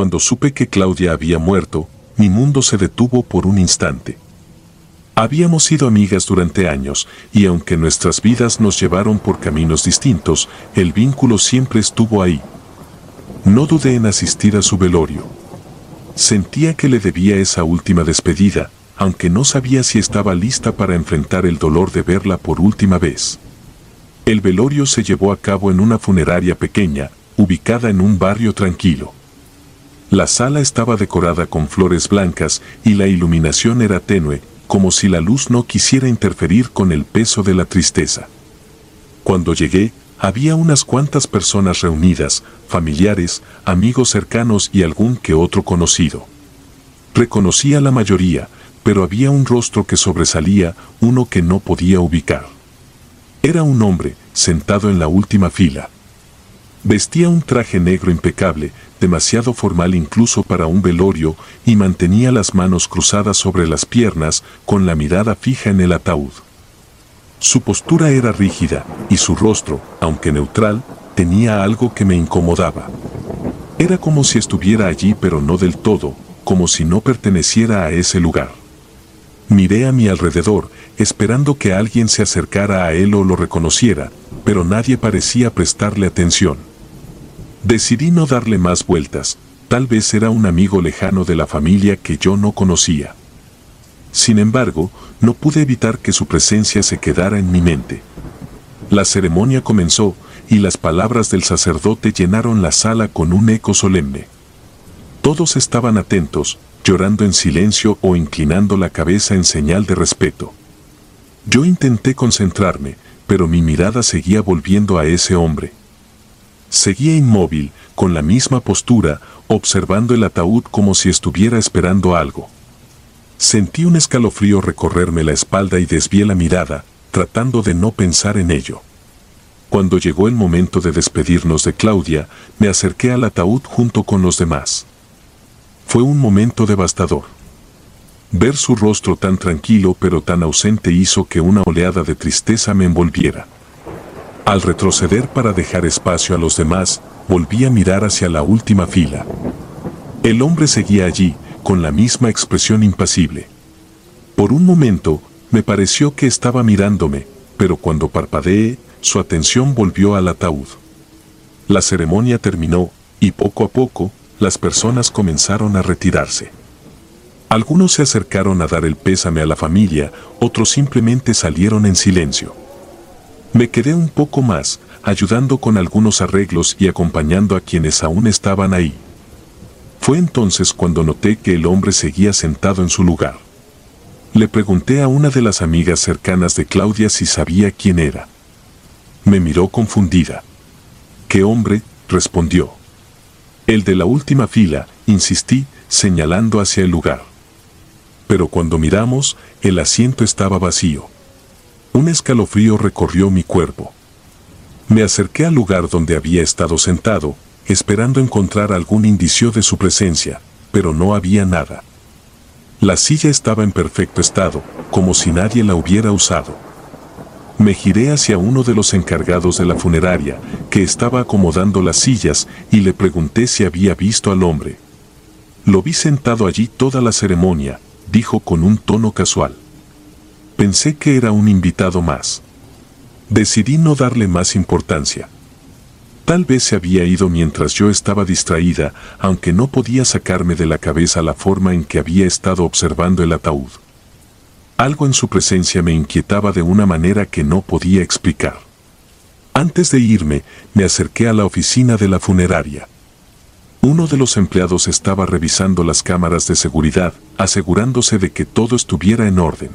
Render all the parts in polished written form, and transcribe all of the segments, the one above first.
Cuando supe que Claudia había muerto, mi mundo se detuvo por un instante. Habíamos sido amigas durante años, y aunque nuestras vidas nos llevaron por caminos distintos, el vínculo siempre estuvo ahí. No dudé en asistir a su velorio. Sentía que le debía esa última despedida, aunque no sabía si estaba lista para enfrentar el dolor de verla por última vez. El velorio se llevó a cabo en una funeraria pequeña, ubicada en un barrio tranquilo. La sala estaba decorada con flores blancas y la iluminación era tenue, como si la luz no quisiera interferir con el peso de la tristeza. Cuando llegué, había unas cuantas personas reunidas, familiares, amigos cercanos y algún que otro conocido. Reconocí a la mayoría, pero había un rostro que sobresalía, uno que no podía ubicar. Era un hombre, sentado en la última fila. Vestía un traje negro impecable, demasiado formal incluso para un velorio, y mantenía las manos cruzadas sobre las piernas, con la mirada fija en el ataúd. Su postura era rígida, y su rostro, aunque neutral, tenía algo que me incomodaba. Era como si estuviera allí pero no del todo, como si no perteneciera a ese lugar. Miré a mi alrededor, esperando que alguien se acercara a él o lo reconociera, pero nadie parecía prestarle atención. Decidí no darle más vueltas, tal vez era un amigo lejano de la familia que yo no conocía. Sin embargo, no pude evitar que su presencia se quedara en mi mente. La ceremonia comenzó, y las palabras del sacerdote llenaron la sala con un eco solemne. Todos estaban atentos, llorando en silencio o inclinando la cabeza en señal de respeto. Yo intenté concentrarme, pero mi mirada seguía volviendo a ese hombre. Seguía inmóvil, con la misma postura, observando el ataúd como si estuviera esperando algo. Sentí un escalofrío recorrerme la espalda y desvié la mirada, tratando de no pensar en ello. Cuando llegó el momento de despedirnos de Claudia, me acerqué al ataúd junto con los demás. Fue un momento devastador. Ver su rostro tan tranquilo pero tan ausente hizo que una oleada de tristeza me envolviera. Al retroceder para dejar espacio a los demás, volví a mirar hacia la última fila. El hombre seguía allí, con la misma expresión impasible. Por un momento, me pareció que estaba mirándome, pero cuando parpadeé, su atención volvió al ataúd. La ceremonia terminó, y poco a poco, las personas comenzaron a retirarse. Algunos se acercaron a dar el pésame a la familia, otros simplemente salieron en silencio. Me quedé un poco más, ayudando con algunos arreglos y acompañando a quienes aún estaban ahí. Fue entonces cuando noté que el hombre seguía sentado en su lugar. Le pregunté a una de las amigas cercanas de Claudia si sabía quién era. Me miró confundida. ¿Qué hombre?, respondió. El de la última fila, insistí, señalando hacia el lugar. Pero cuando miramos, el asiento estaba vacío. Un escalofrío recorrió mi cuerpo. Me acerqué al lugar donde había estado sentado, esperando encontrar algún indicio de su presencia, pero no había nada. La silla estaba en perfecto estado, como si nadie la hubiera usado. Me giré hacia uno de los encargados de la funeraria, que estaba acomodando las sillas, y le pregunté si había visto al hombre. Lo vi sentado allí toda la ceremonia, dijo con un tono casual. Pensé que era un invitado más. Decidí no darle más importancia. Tal vez se había ido mientras yo estaba distraída, aunque no podía sacarme de la cabeza la forma en que había estado observando el ataúd. Algo en su presencia me inquietaba de una manera que no podía explicar. Antes de irme, me acerqué a la oficina de la funeraria. Uno de los empleados estaba revisando las cámaras de seguridad, asegurándose de que todo estuviera en orden.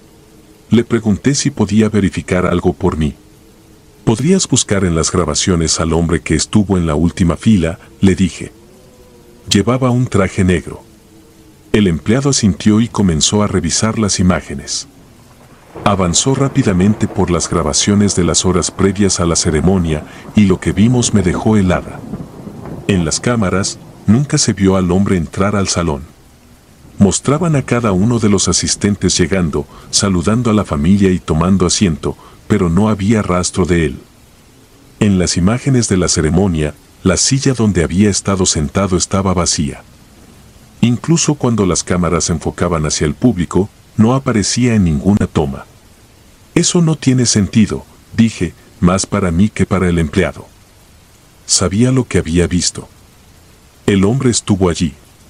Le pregunté si podía verificar algo por mí. ¿Podrías buscar en las grabaciones al hombre que estuvo en la última fila?, le dije. Llevaba un traje negro. El empleado asintió y comenzó a revisar las imágenes. Avanzó rápidamente por las grabaciones de las horas previas a la ceremonia y lo que vimos me dejó helada. En las cámaras, nunca se vio al hombre entrar al salón. Mostraban a cada uno de los asistentes llegando, saludando a la familia y tomando asiento, pero no había rastro de él. En las imágenes de la ceremonia, la silla donde había estado sentado estaba vacía. Incluso cuando las cámaras enfocaban hacia el público, no aparecía en ninguna toma. Eso no tiene sentido, dije, más para mí que para el empleado. Sabía lo que había visto. El hombre estuvo allí.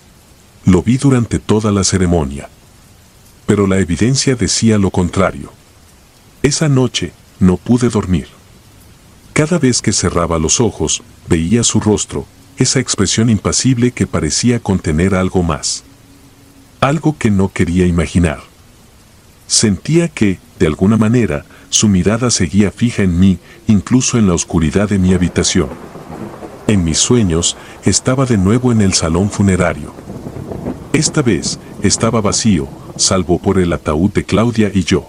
Lo vi durante toda la ceremonia. Pero la evidencia decía lo contrario. Esa noche, no pude dormir. Cada vez que cerraba los ojos, veía su rostro, esa expresión impasible que parecía contener algo más. Algo que no quería imaginar. Sentía que, de alguna manera, su mirada seguía fija en mí, incluso en la oscuridad de mi habitación. En mis sueños, estaba de nuevo en el salón funerario. Esta vez, estaba vacío, salvo por el ataúd de Claudia y yo.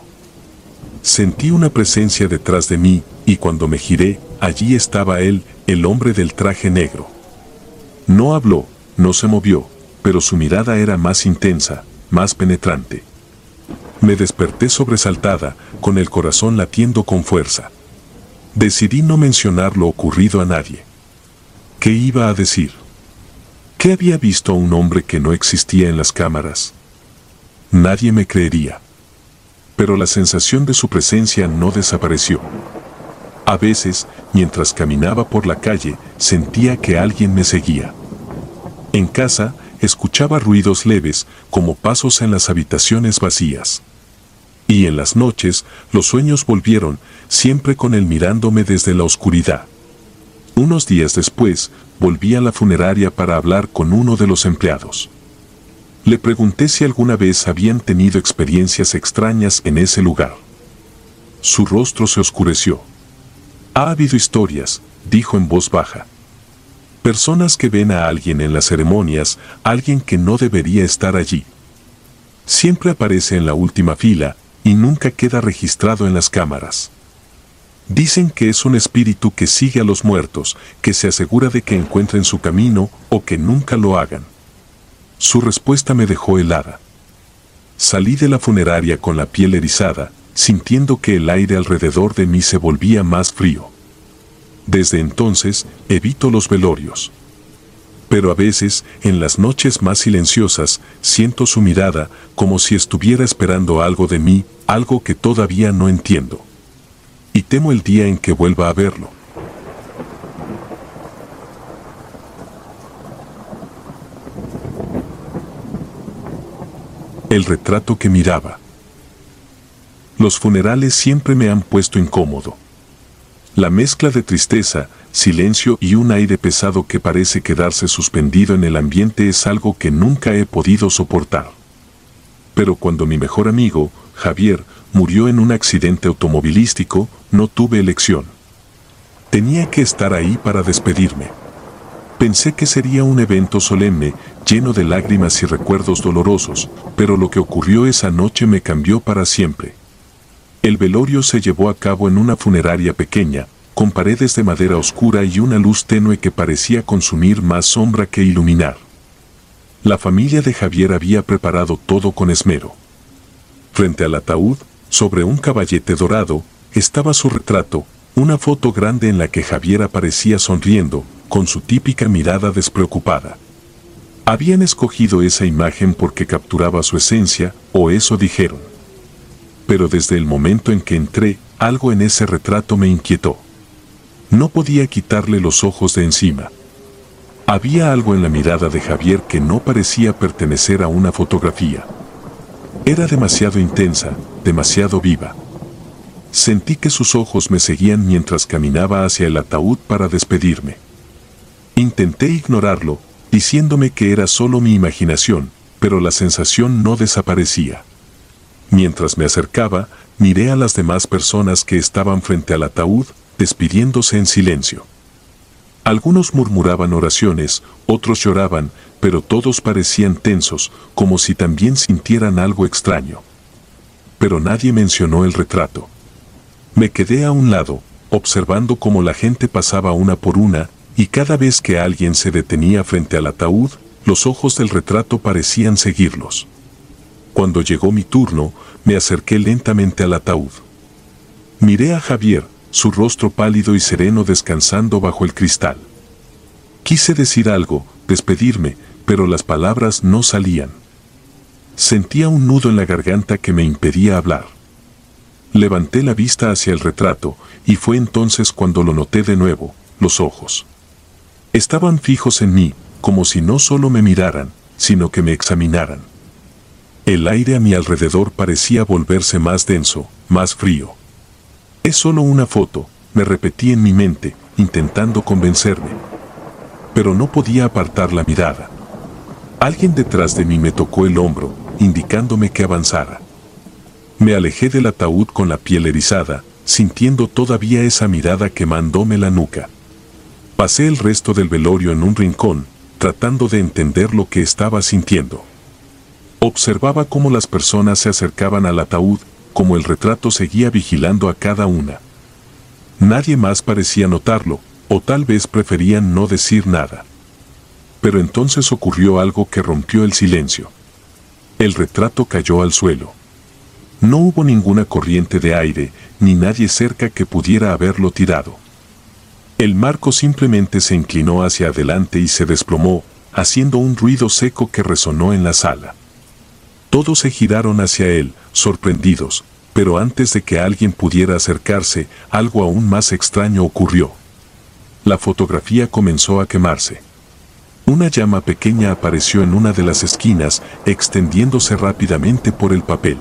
Sentí una presencia detrás de mí, y cuando me giré, allí estaba él, el hombre del traje negro. No habló, no se movió, pero su mirada era más intensa, más penetrante. Me desperté sobresaltada, con el corazón latiendo con fuerza. Decidí no mencionar lo ocurrido a nadie. ¿Qué iba a decir? ¿Qué había visto a un hombre que no existía en las cámaras? Nadie me creería. Pero la sensación de su presencia no desapareció. A veces, mientras caminaba por la calle, sentía que alguien me seguía. En casa, escuchaba ruidos leves, como pasos en las habitaciones vacías. Y en las noches, los sueños volvieron, siempre con él mirándome desde la oscuridad. Unos días después, volví a la funeraria para hablar con uno de los empleados. Le pregunté si alguna vez habían tenido experiencias extrañas en ese lugar. Su rostro se oscureció. Ha habido historias, dijo en voz baja. Personas que ven a alguien en las ceremonias, alguien que no debería estar allí. Siempre aparece en la última fila y nunca queda registrado en las cámaras. Dicen que es un espíritu que sigue a los muertos, que se asegura de que encuentren su camino o que nunca lo hagan. Su respuesta me dejó helada. Salí de la funeraria con la piel erizada, sintiendo que el aire alrededor de mí se volvía más frío. Desde entonces, evito los velorios. Pero a veces, en las noches más silenciosas, siento su mirada como si estuviera esperando algo de mí, algo que todavía no entiendo. Y temo el día en que vuelva a verlo. El retrato que miraba. Los funerales siempre me han puesto incómodo. La mezcla de tristeza, silencio y un aire pesado que parece quedarse suspendido en el ambiente es algo que nunca he podido soportar. Pero cuando mi mejor amigo, Javier, murió en un accidente automovilístico, no tuve elección. Tenía que estar ahí para despedirme. Pensé que sería un evento solemne, lleno de lágrimas y recuerdos dolorosos, pero lo que ocurrió esa noche me cambió para siempre. El velorio se llevó a cabo en una funeraria pequeña, con paredes de madera oscura y una luz tenue que parecía consumir más sombra que iluminar. La familia de Javier había preparado todo con esmero. Frente al ataúd, sobre un caballete dorado, estaba su retrato, una foto grande en la que Javier aparecía sonriendo, con su típica mirada despreocupada. Habían escogido esa imagen porque capturaba su esencia, o eso dijeron. Pero desde el momento en que entré, algo en ese retrato me inquietó. No podía quitarle los ojos de encima. Había algo en la mirada de Javier que no parecía pertenecer a una fotografía. Era demasiado intensa, demasiado viva. Sentí que sus ojos me seguían mientras caminaba hacia el ataúd para despedirme. Intenté ignorarlo, diciéndome que era solo mi imaginación, pero la sensación no desaparecía. Mientras me acercaba, miré a las demás personas que estaban frente al ataúd, despidiéndose en silencio. Algunos murmuraban oraciones, otros lloraban, pero todos parecían tensos, como si también sintieran algo extraño. Pero nadie mencionó el retrato. Me quedé a un lado, observando cómo la gente pasaba una por una, y cada vez que alguien se detenía frente al ataúd, los ojos del retrato parecían seguirlos. Cuando llegó mi turno, me acerqué lentamente al ataúd. Miré a Javier, su rostro pálido y sereno descansando bajo el cristal. Quise decir algo, despedirme, pero las palabras no salían. Sentía un nudo en la garganta que me impedía hablar. Levanté la vista hacia el retrato, y fue entonces cuando lo noté de nuevo, los ojos. Estaban fijos en mí, como si no solo me miraran, sino que me examinaran. El aire a mi alrededor parecía volverse más denso, más frío. Es solo una foto, me repetí en mi mente, intentando convencerme. Pero no podía apartar la mirada. Alguien detrás de mí me tocó el hombro, indicándome que avanzara. Me alejé del ataúd con la piel erizada, sintiendo todavía esa mirada quemándome la nuca. Pasé el resto del velorio en un rincón, tratando de entender lo que estaba sintiendo. Observaba cómo las personas se acercaban al ataúd, cómo el retrato seguía vigilando a cada una. Nadie más parecía notarlo, o tal vez preferían no decir nada. Pero entonces ocurrió algo que rompió el silencio. El retrato cayó al suelo. No hubo ninguna corriente de aire, ni nadie cerca que pudiera haberlo tirado. El marco simplemente se inclinó hacia adelante y se desplomó, haciendo un ruido seco que resonó en la sala. Todos se giraron hacia él, sorprendidos, pero antes de que alguien pudiera acercarse, algo aún más extraño ocurrió. La fotografía comenzó a quemarse. Una llama pequeña apareció en una de las esquinas, extendiéndose rápidamente por el papel.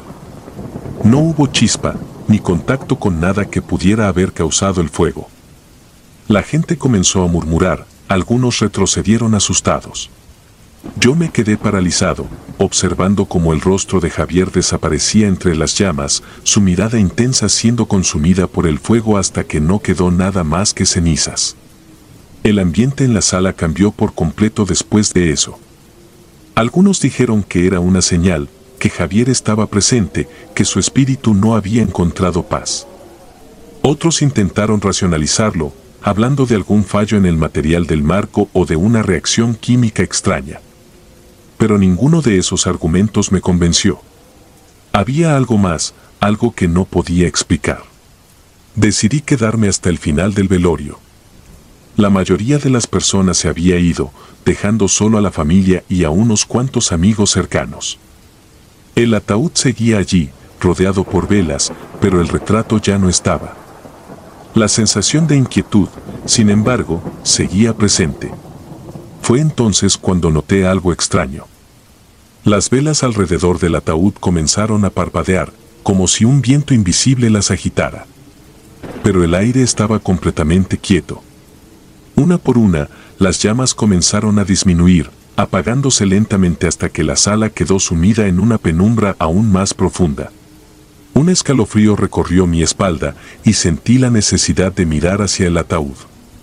No hubo chispa, ni contacto con nada que pudiera haber causado el fuego. La gente comenzó a murmurar, algunos retrocedieron asustados. Yo me quedé paralizado, observando cómo el rostro de Javier desaparecía entre las llamas, su mirada intensa siendo consumida por el fuego hasta que no quedó nada más que cenizas. El ambiente en la sala cambió por completo después de eso. Algunos dijeron que era una señal, que Javier estaba presente, que su espíritu no había encontrado paz. Otros intentaron racionalizarlo, hablando de algún fallo en el material del marco o de una reacción química extraña. Pero ninguno de esos argumentos me convenció. Había algo más, algo que no podía explicar. Decidí quedarme hasta el final del velorio. La mayoría de las personas se había ido, dejando solo a la familia y a unos cuantos amigos cercanos. El ataúd seguía allí, rodeado por velas, pero el retrato ya no estaba. La sensación de inquietud, sin embargo, seguía presente. Fue entonces cuando noté algo extraño. Las velas alrededor del ataúd comenzaron a parpadear, como si un viento invisible las agitara. Pero el aire estaba completamente quieto. Una por una, las llamas comenzaron a disminuir, apagándose lentamente hasta que la sala quedó sumida en una penumbra aún más profunda. Un escalofrío recorrió mi espalda y sentí la necesidad de mirar hacia el ataúd.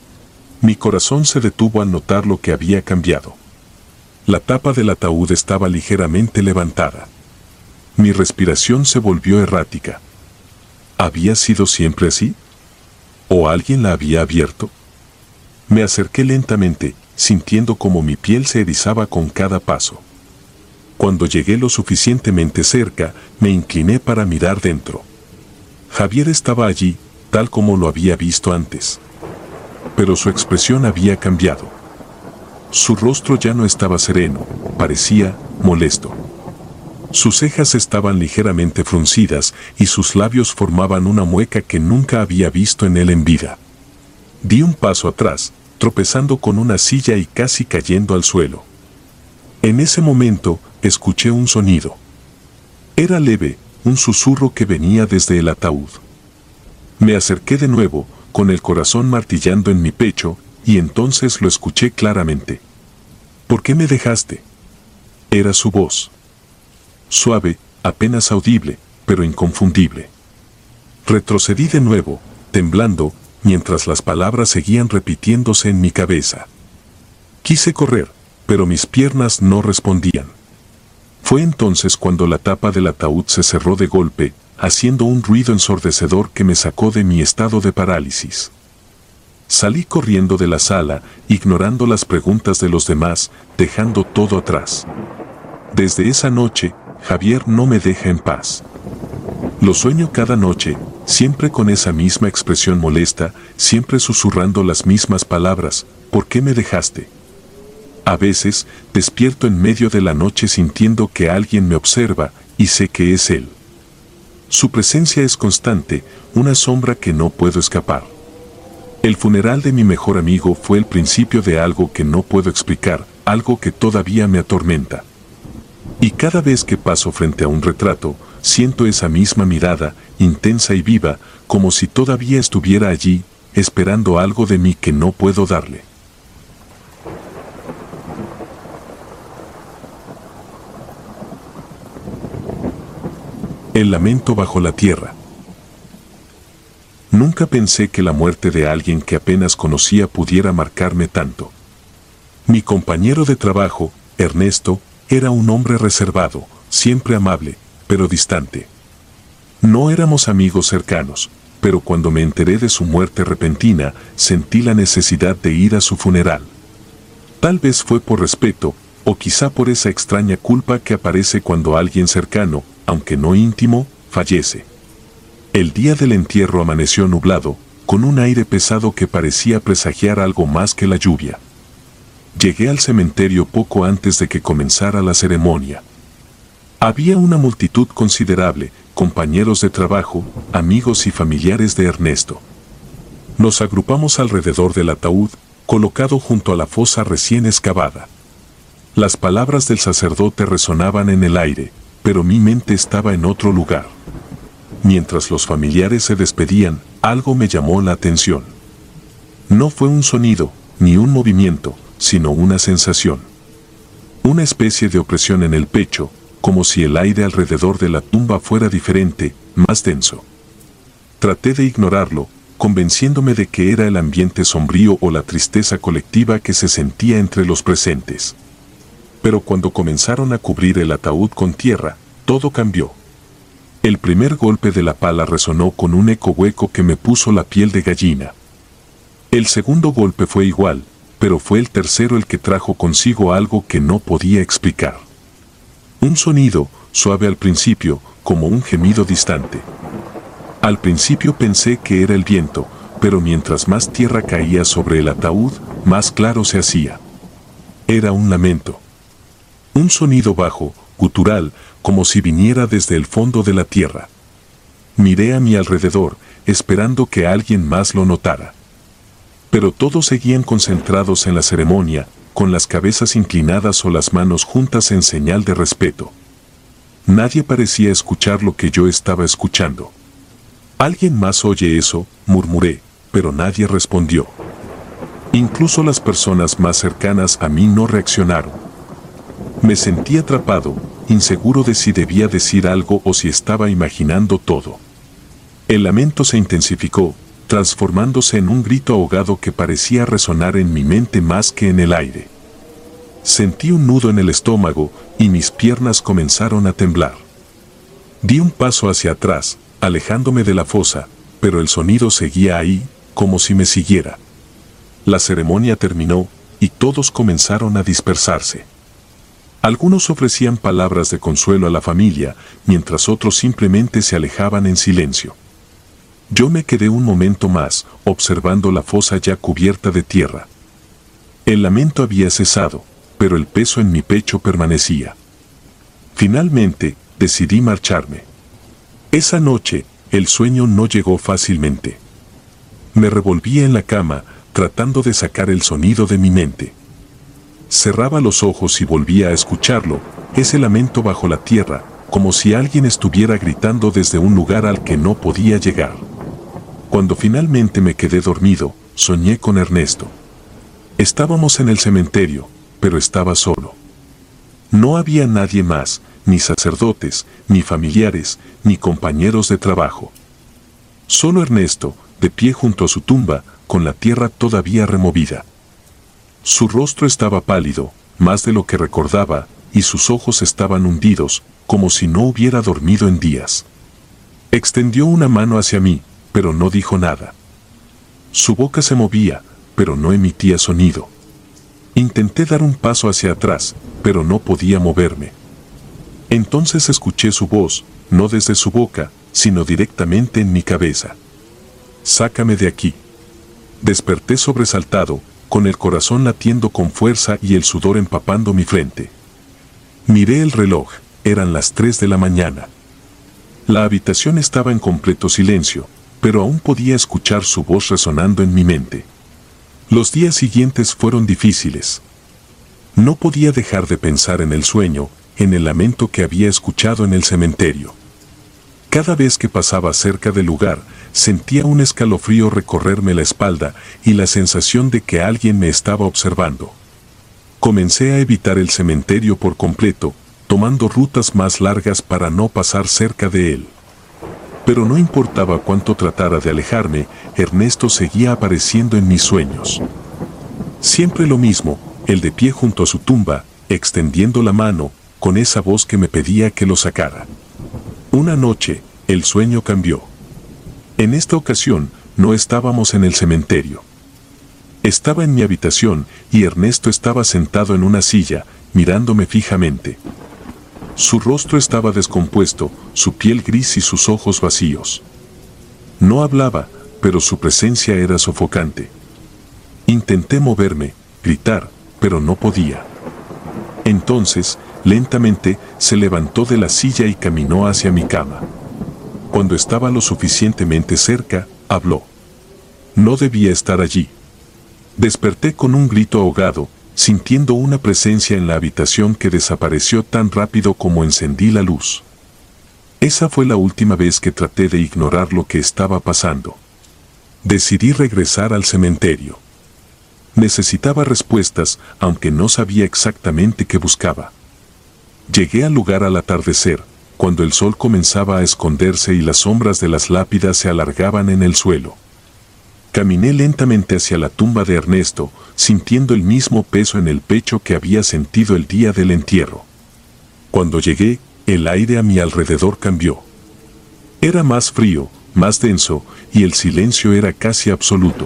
Mi corazón se detuvo al notar lo que había cambiado. La tapa del ataúd estaba ligeramente levantada. Mi respiración se volvió errática. ¿Había sido siempre así? ¿O alguien la había abierto? Me acerqué lentamente, sintiendo como mi piel se erizaba con cada paso. Cuando llegué lo suficientemente cerca, me incliné para mirar dentro. Javier estaba allí, tal como lo había visto antes. Pero su expresión había cambiado. Su rostro ya no estaba sereno, parecía molesto. Sus cejas estaban ligeramente fruncidas y sus labios formaban una mueca que nunca había visto en él en vida. Di un paso atrás, tropezando con una silla y casi cayendo al suelo. En ese momento, escuché un sonido. Era leve, un susurro que venía desde el ataúd. Me acerqué de nuevo, con el corazón martillando en mi pecho, y entonces lo escuché claramente. ¿Por qué me dejaste? Era su voz. Suave, apenas audible, pero inconfundible. Retrocedí de nuevo, temblando, mientras las palabras seguían repitiéndose en mi cabeza. Quise correr, pero mis piernas no respondían. Fue entonces cuando la tapa del ataúd se cerró de golpe, haciendo un ruido ensordecedor que me sacó de mi estado de parálisis. Salí corriendo de la sala, ignorando las preguntas de los demás, dejando todo atrás. Desde esa noche, Javier no me deja en paz. Lo sueño cada noche, siempre con esa misma expresión molesta, siempre susurrando las mismas palabras: ¿por qué me dejaste? A veces, despierto en medio de la noche sintiendo que alguien me observa, y sé que es él. Su presencia es constante, una sombra que no puedo escapar. El funeral de mi mejor amigo fue el principio de algo que no puedo explicar, algo que todavía me atormenta. Y cada vez que paso frente a un retrato, siento esa misma mirada, intensa y viva, como si todavía estuviera allí, esperando algo de mí que no puedo darle. El lamento bajo la tierra. Nunca pensé que la muerte de alguien que apenas conocía pudiera marcarme tanto. Mi compañero de trabajo, Ernesto, era un hombre reservado, siempre amable, pero distante. No éramos amigos cercanos, pero cuando me enteré de su muerte repentina, sentí la necesidad de ir a su funeral. Tal vez fue por respeto, o quizá por esa extraña culpa que aparece cuando alguien cercano, aunque no íntimo, fallece. El día del entierro amaneció nublado, con un aire pesado que parecía presagiar algo más que la lluvia. Llegué al cementerio poco antes de que comenzara la ceremonia. Había una multitud considerable, compañeros de trabajo, amigos y familiares de Ernesto. Nos agrupamos alrededor del ataúd, colocado junto a la fosa recién excavada. Las palabras del sacerdote resonaban en el aire, pero mi mente estaba en otro lugar. Mientras los familiares se despedían, algo me llamó la atención. No fue un sonido, ni un movimiento, sino una sensación. Una especie de opresión en el pecho, como si el aire alrededor de la tumba fuera diferente, más denso. Traté de ignorarlo, convenciéndome de que era el ambiente sombrío o la tristeza colectiva que se sentía entre los presentes. Pero cuando comenzaron a cubrir el ataúd con tierra, todo cambió. El primer golpe de la pala resonó con un eco hueco que me puso la piel de gallina. El segundo golpe fue igual, pero fue el tercero el que trajo consigo algo que no podía explicar. Un sonido, suave al principio, como un gemido distante. Al principio pensé que era el viento, pero mientras más tierra caía sobre el ataúd, más claro se hacía. Era un lamento. Un sonido bajo, gutural, como si viniera desde el fondo de la tierra. Miré a mi alrededor, esperando que alguien más lo notara. Pero todos seguían concentrados en la ceremonia, con las cabezas inclinadas o las manos juntas en señal de respeto. Nadie parecía escuchar lo que yo estaba escuchando. «¿Alguien más oye eso?», murmuré, pero nadie respondió. Incluso las personas más cercanas a mí no reaccionaron. Me sentí atrapado, inseguro de si debía decir algo o si estaba imaginando todo. El lamento se intensificó, transformándose en un grito ahogado que parecía resonar en mi mente más que en el aire. Sentí un nudo en el estómago y mis piernas comenzaron a temblar. Di un paso hacia atrás, alejándome de la fosa, pero el sonido seguía ahí, como si me siguiera. La ceremonia terminó y todos comenzaron a dispersarse. Algunos ofrecían palabras de consuelo a la familia, mientras otros simplemente se alejaban en silencio. Yo me quedé un momento más, observando la fosa ya cubierta de tierra. El lamento había cesado, pero el peso en mi pecho permanecía. Finalmente, decidí marcharme. Esa noche, el sueño no llegó fácilmente. Me revolvía en la cama, tratando de sacar el sonido de mi mente. Cerraba los ojos y volvía a escucharlo, ese lamento bajo la tierra, como si alguien estuviera gritando desde un lugar al que no podía llegar. Cuando finalmente me quedé dormido, soñé con Ernesto. Estábamos en el cementerio, pero estaba solo. No había nadie más, ni sacerdotes, ni familiares, ni compañeros de trabajo. Solo Ernesto, de pie junto a su tumba, con la tierra todavía removida. Su rostro estaba pálido, más de lo que recordaba, y sus ojos estaban hundidos, como si no hubiera dormido en días. Extendió una mano hacia mí, pero no dijo nada. Su boca se movía, pero no emitía sonido. Intenté dar un paso hacia atrás, pero no podía moverme. Entonces escuché su voz, no desde su boca, sino directamente en mi cabeza. «Sácame de aquí». Desperté sobresaltado, con el corazón latiendo con fuerza y el sudor empapando mi frente. Miré el reloj, eran las 3 de la mañana. La habitación estaba en completo silencio, pero aún podía escuchar su voz resonando en mi mente. Los días siguientes fueron difíciles. No podía dejar de pensar en el sueño, en el lamento que había escuchado en el cementerio. Cada vez que pasaba cerca del lugar, sentía un escalofrío recorrerme la espalda y la sensación de que alguien me estaba observando. Comencé a evitar el cementerio por completo, tomando rutas más largas para no pasar cerca de él. Pero no importaba cuánto tratara de alejarme, Ernesto seguía apareciendo en mis sueños. Siempre lo mismo, el de pie junto a su tumba, extendiendo la mano, con esa voz que me pedía que lo sacara. Una noche, el sueño cambió. En esta ocasión, no estábamos en el cementerio. Estaba en mi habitación y Ernesto estaba sentado en una silla, mirándome fijamente. Su rostro estaba descompuesto, su piel gris y sus ojos vacíos. No hablaba, pero su presencia era sofocante. Intenté moverme, gritar, pero no podía. Entonces, lentamente, se levantó de la silla y caminó hacia mi cama. Cuando estaba lo suficientemente cerca, habló. No debía estar allí. Desperté con un grito ahogado, sintiendo una presencia en la habitación que desapareció tan rápido como encendí la luz. Esa fue la última vez que traté de ignorar lo que estaba pasando. Decidí regresar al cementerio. Necesitaba respuestas, aunque no sabía exactamente qué buscaba. Llegué al lugar al atardecer, cuando el sol comenzaba a esconderse y las sombras de las lápidas se alargaban en el suelo. Caminé lentamente hacia la tumba de Ernesto, sintiendo el mismo peso en el pecho que había sentido el día del entierro. Cuando llegué, el aire a mi alrededor cambió. Era más frío, más denso, y el silencio era casi absoluto.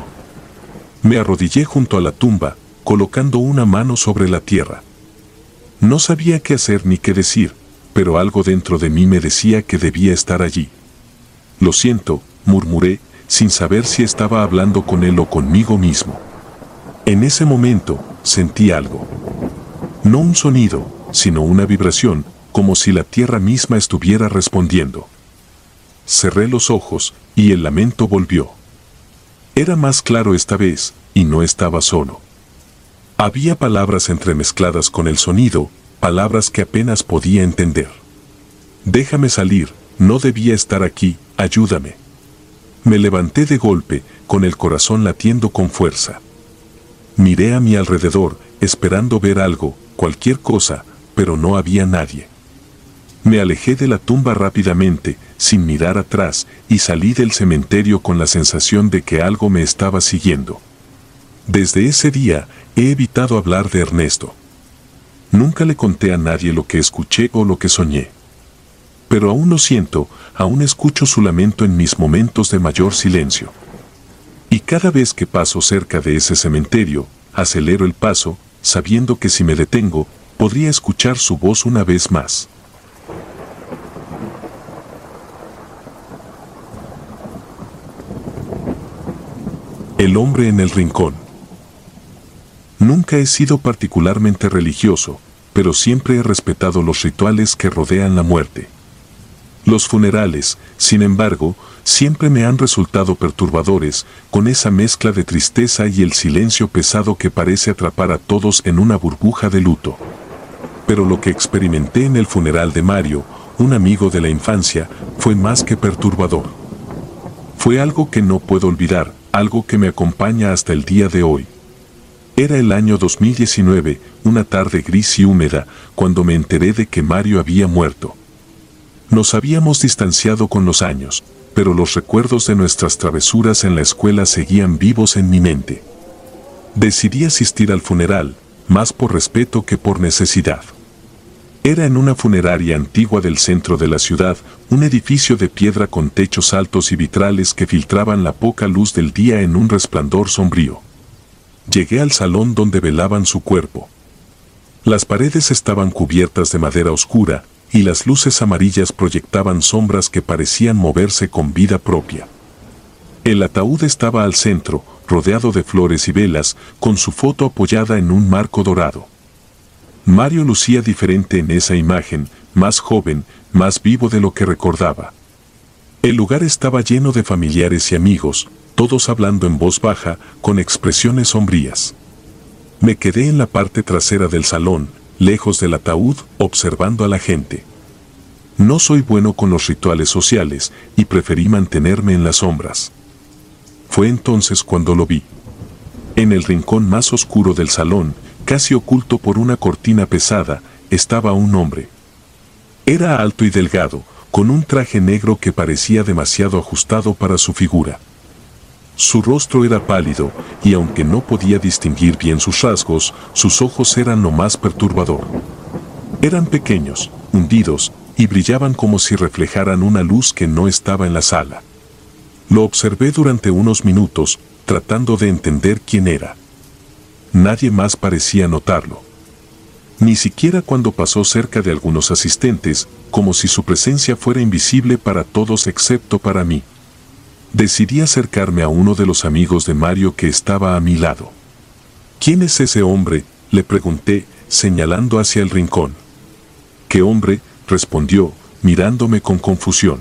Me arrodillé junto a la tumba, colocando una mano sobre la tierra. No sabía qué hacer ni qué decir, pero algo dentro de mí me decía que debía estar allí. «Lo siento», murmuré, sin saber si estaba hablando con él o conmigo mismo. En ese momento, sentí algo. No un sonido, sino una vibración, como si la tierra misma estuviera respondiendo. Cerré los ojos, y el lamento volvió. Era más claro esta vez, y no estaba solo. Había palabras entremezcladas con el sonido, palabras que apenas podía entender. «Déjame salir, no debía estar aquí, ayúdame». Me levanté de golpe, con el corazón latiendo con fuerza. Miré a mi alrededor, esperando ver algo, cualquier cosa, pero no había nadie. Me alejé de la tumba rápidamente, sin mirar atrás, y salí del cementerio con la sensación de que algo me estaba siguiendo. Desde ese día, he evitado hablar de Ernesto. Nunca le conté a nadie lo que escuché o lo que soñé. Pero aún lo siento, aún escucho su lamento en mis momentos de mayor silencio. Y cada vez que paso cerca de ese cementerio, acelero el paso, sabiendo que si me detengo, podría escuchar su voz una vez más. El hombre en el rincón. Nunca he sido particularmente religioso, pero siempre he respetado los rituales que rodean la muerte. Los funerales, sin embargo, siempre me han resultado perturbadores, con esa mezcla de tristeza y el silencio pesado que parece atrapar a todos en una burbuja de luto. Pero lo que experimenté en el funeral de Mario, un amigo de la infancia, fue más que perturbador. Fue algo que no puedo olvidar, algo que me acompaña hasta el día de hoy. Era el año 2019, una tarde gris y húmeda, cuando me enteré de que Mario había muerto. Nos habíamos distanciado con los años, pero los recuerdos de nuestras travesuras en la escuela seguían vivos en mi mente. Decidí asistir al funeral, más por respeto que por necesidad. Era en una funeraria antigua del centro de la ciudad, un edificio de piedra con techos altos y vitrales que filtraban la poca luz del día en un resplandor sombrío. Llegué al salón donde velaban su cuerpo. Las paredes estaban cubiertas de madera oscura, y las luces amarillas proyectaban sombras que parecían moverse con vida propia. El ataúd estaba al centro, rodeado de flores y velas, con su foto apoyada en un marco dorado. Mario lucía diferente en esa imagen, más joven, más vivo de lo que recordaba. El lugar estaba lleno de familiares y amigos, todos hablando en voz baja, con expresiones sombrías. Me quedé en la parte trasera del salón, lejos del ataúd, observando a la gente. No soy bueno con los rituales sociales, y preferí mantenerme en las sombras. Fue entonces cuando lo vi. En el rincón más oscuro del salón, casi oculto por una cortina pesada, estaba un hombre. Era alto y delgado, con un traje negro que parecía demasiado ajustado para su figura. Su rostro era pálido, y aunque no podía distinguir bien sus rasgos, sus ojos eran lo más perturbador. Eran pequeños, hundidos, y brillaban como si reflejaran una luz que no estaba en la sala. Lo observé durante unos minutos, tratando de entender quién era. Nadie más parecía notarlo. Ni siquiera cuando pasó cerca de algunos asistentes, como si su presencia fuera invisible para todos excepto para mí. Decidí acercarme a uno de los amigos de Mario que estaba a mi lado. ¿Quién es ese hombre?, le pregunté, señalando hacia el rincón. ¿Qué hombre?, respondió, mirándome con confusión.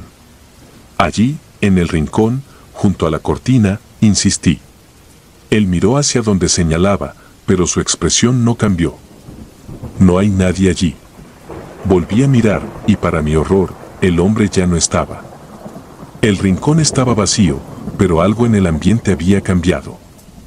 Allí, en el rincón, junto a la cortina, insistí. Él miró hacia donde señalaba, pero su expresión no cambió. No hay nadie allí. Volví a mirar, y para mi horror, el hombre ya no estaba. El rincón estaba vacío, pero algo en el ambiente había cambiado.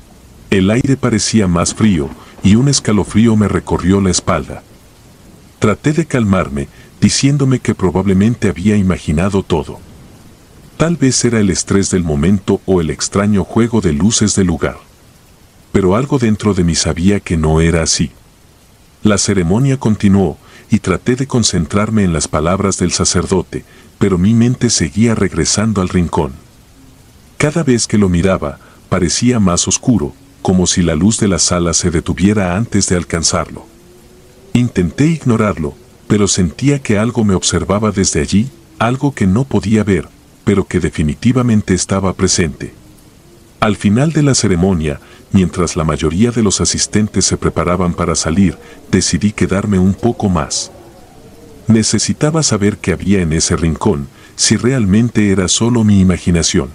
El aire parecía más frío, y un escalofrío me recorrió la espalda. Traté de calmarme, diciéndome que probablemente había imaginado todo. Tal vez era el estrés del momento o el extraño juego de luces del lugar. Pero algo dentro de mí sabía que no era así. La ceremonia continuó, y traté de concentrarme en las palabras del sacerdote, pero mi mente seguía regresando al rincón. Cada vez que lo miraba, parecía más oscuro, como si la luz de la sala se detuviera antes de alcanzarlo. Intenté ignorarlo, pero sentía que algo me observaba desde allí, algo que no podía ver, pero que definitivamente estaba presente. Al final de la ceremonia, mientras la mayoría de los asistentes se preparaban para salir, decidí quedarme un poco más. Necesitaba saber qué había en ese rincón, si realmente era solo mi imaginación.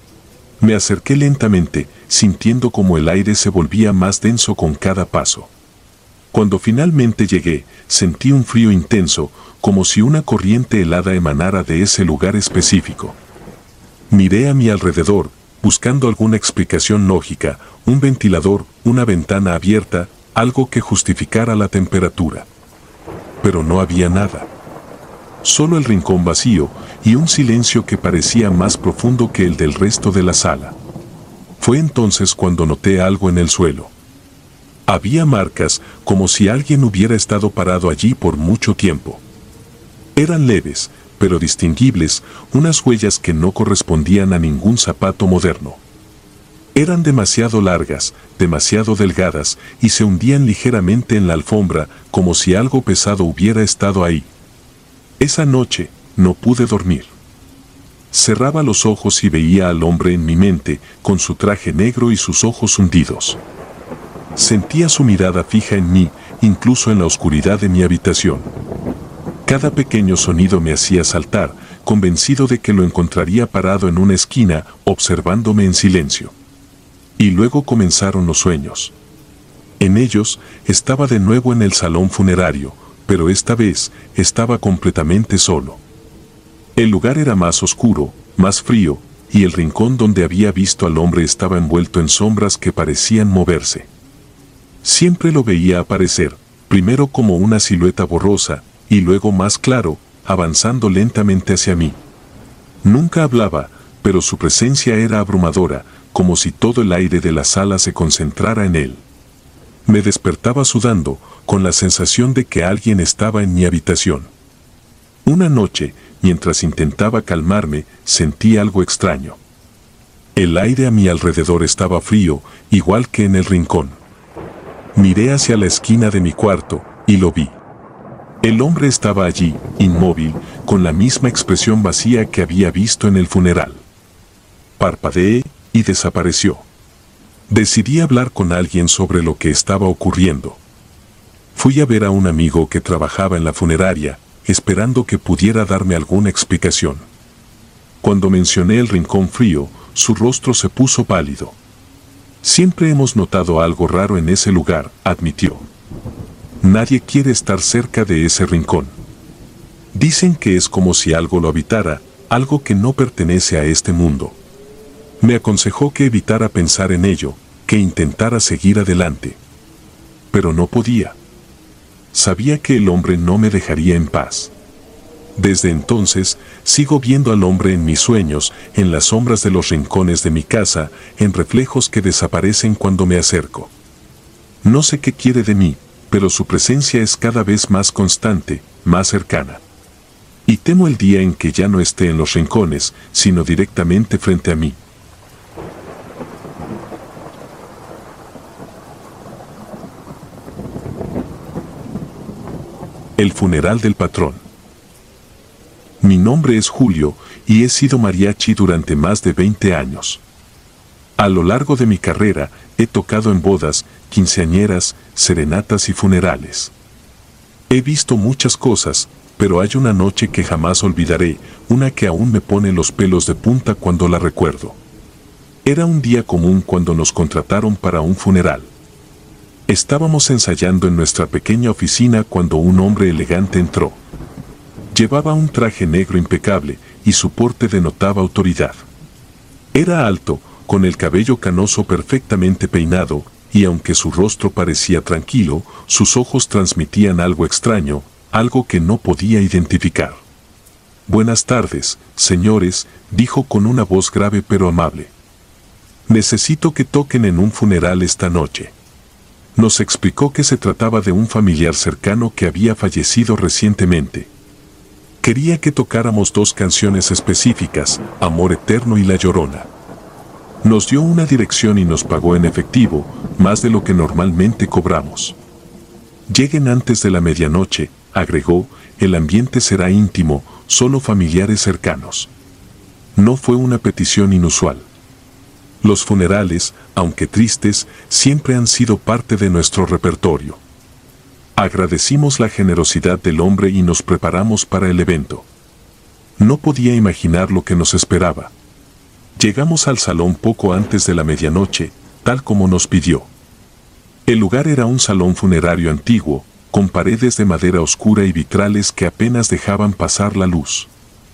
Me acerqué lentamente, sintiendo como el aire se volvía más denso con cada paso. Cuando finalmente llegué, sentí un frío intenso, como si una corriente helada emanara de ese lugar específico. Miré a mi alrededor, buscando alguna explicación lógica, un ventilador, una ventana abierta, algo que justificara la temperatura. Pero no había nada. Solo el rincón vacío y un silencio que parecía más profundo que el del resto de la sala. Fue entonces cuando noté algo en el suelo. Había marcas, como si alguien hubiera estado parado allí por mucho tiempo. Eran leves, pero distinguibles, unas huellas que no correspondían a ningún zapato moderno. Eran demasiado largas, demasiado delgadas, y se hundían ligeramente en la alfombra, como si algo pesado hubiera estado ahí. Esa noche, no pude dormir. Cerraba los ojos y veía al hombre en mi mente, con su traje negro y sus ojos hundidos. Sentía su mirada fija en mí, incluso en la oscuridad de mi habitación. Cada pequeño sonido me hacía saltar, convencido de que lo encontraría parado en una esquina, observándome en silencio. Y luego comenzaron los sueños. En ellos, estaba de nuevo en el salón funerario, pero esta vez, estaba completamente solo. El lugar era más oscuro, más frío, y el rincón donde había visto al hombre estaba envuelto en sombras que parecían moverse. Siempre lo veía aparecer, primero como una silueta borrosa, y luego más claro, avanzando lentamente hacia mí. Nunca hablaba, pero su presencia era abrumadora, como si todo el aire de la sala se concentrara en él. Me despertaba sudando, con la sensación de que alguien estaba en mi habitación. Una noche, mientras intentaba calmarme, sentí algo extraño. El aire a mi alrededor estaba frío, igual que en el rincón. Miré hacia la esquina de mi cuarto, y lo vi. El hombre estaba allí, inmóvil, con la misma expresión vacía que había visto en el funeral. Parpadeé y desapareció. Decidí hablar con alguien sobre lo que estaba ocurriendo. Fui a ver a un amigo que trabajaba en la funeraria, esperando que pudiera darme alguna explicación. Cuando mencioné el rincón frío, su rostro se puso pálido. Siempre hemos notado algo raro en ese lugar, admitió. Nadie quiere estar cerca de ese rincón. Dicen que es como si algo lo habitara, algo que no pertenece a este mundo. Me aconsejó que evitara pensar en ello, que intentara seguir adelante. Pero no podía. Sabía que el hombre no me dejaría en paz. Desde entonces, sigo viendo al hombre en mis sueños, en las sombras de los rincones de mi casa, en reflejos que desaparecen cuando me acerco. No sé qué quiere de mí, pero su presencia es cada vez más constante, más cercana. Y temo el día en que ya no esté en los rincones, sino directamente frente a mí. El funeral del patrón. Mi nombre es Julio y he sido mariachi durante más de 20 años. A lo largo de mi carrera he tocado en bodas, quinceañeras, serenatas y funerales. He visto muchas cosas, pero hay una noche que jamás olvidaré, una que aún me pone los pelos de punta cuando la recuerdo. Era un día común cuando nos contrataron para un funeral. Estábamos ensayando en nuestra pequeña oficina cuando un hombre elegante entró. Llevaba un traje negro impecable y su porte denotaba autoridad. Era alto, con el cabello canoso perfectamente peinado, y aunque su rostro parecía tranquilo, sus ojos transmitían algo extraño, algo que no podía identificar. «Buenas tardes, señores», dijo con una voz grave pero amable. «Necesito que toquen en un funeral esta noche». Nos explicó que se trataba de un familiar cercano que había fallecido recientemente. Quería que tocáramos dos canciones específicas, Amor Eterno y La Llorona. Nos dio una dirección y nos pagó en efectivo, más de lo que normalmente cobramos. Lleguen antes de la medianoche, agregó, el ambiente será íntimo, solo familiares cercanos. No fue una petición inusual. Los funerales, aunque tristes, siempre han sido parte de nuestro repertorio. Agradecimos la generosidad del hombre y nos preparamos para el evento. No podía imaginar lo que nos esperaba. Llegamos al salón poco antes de la medianoche, tal como nos pidió. El lugar era un salón funerario antiguo, con paredes de madera oscura y vitrales que apenas dejaban pasar la luz.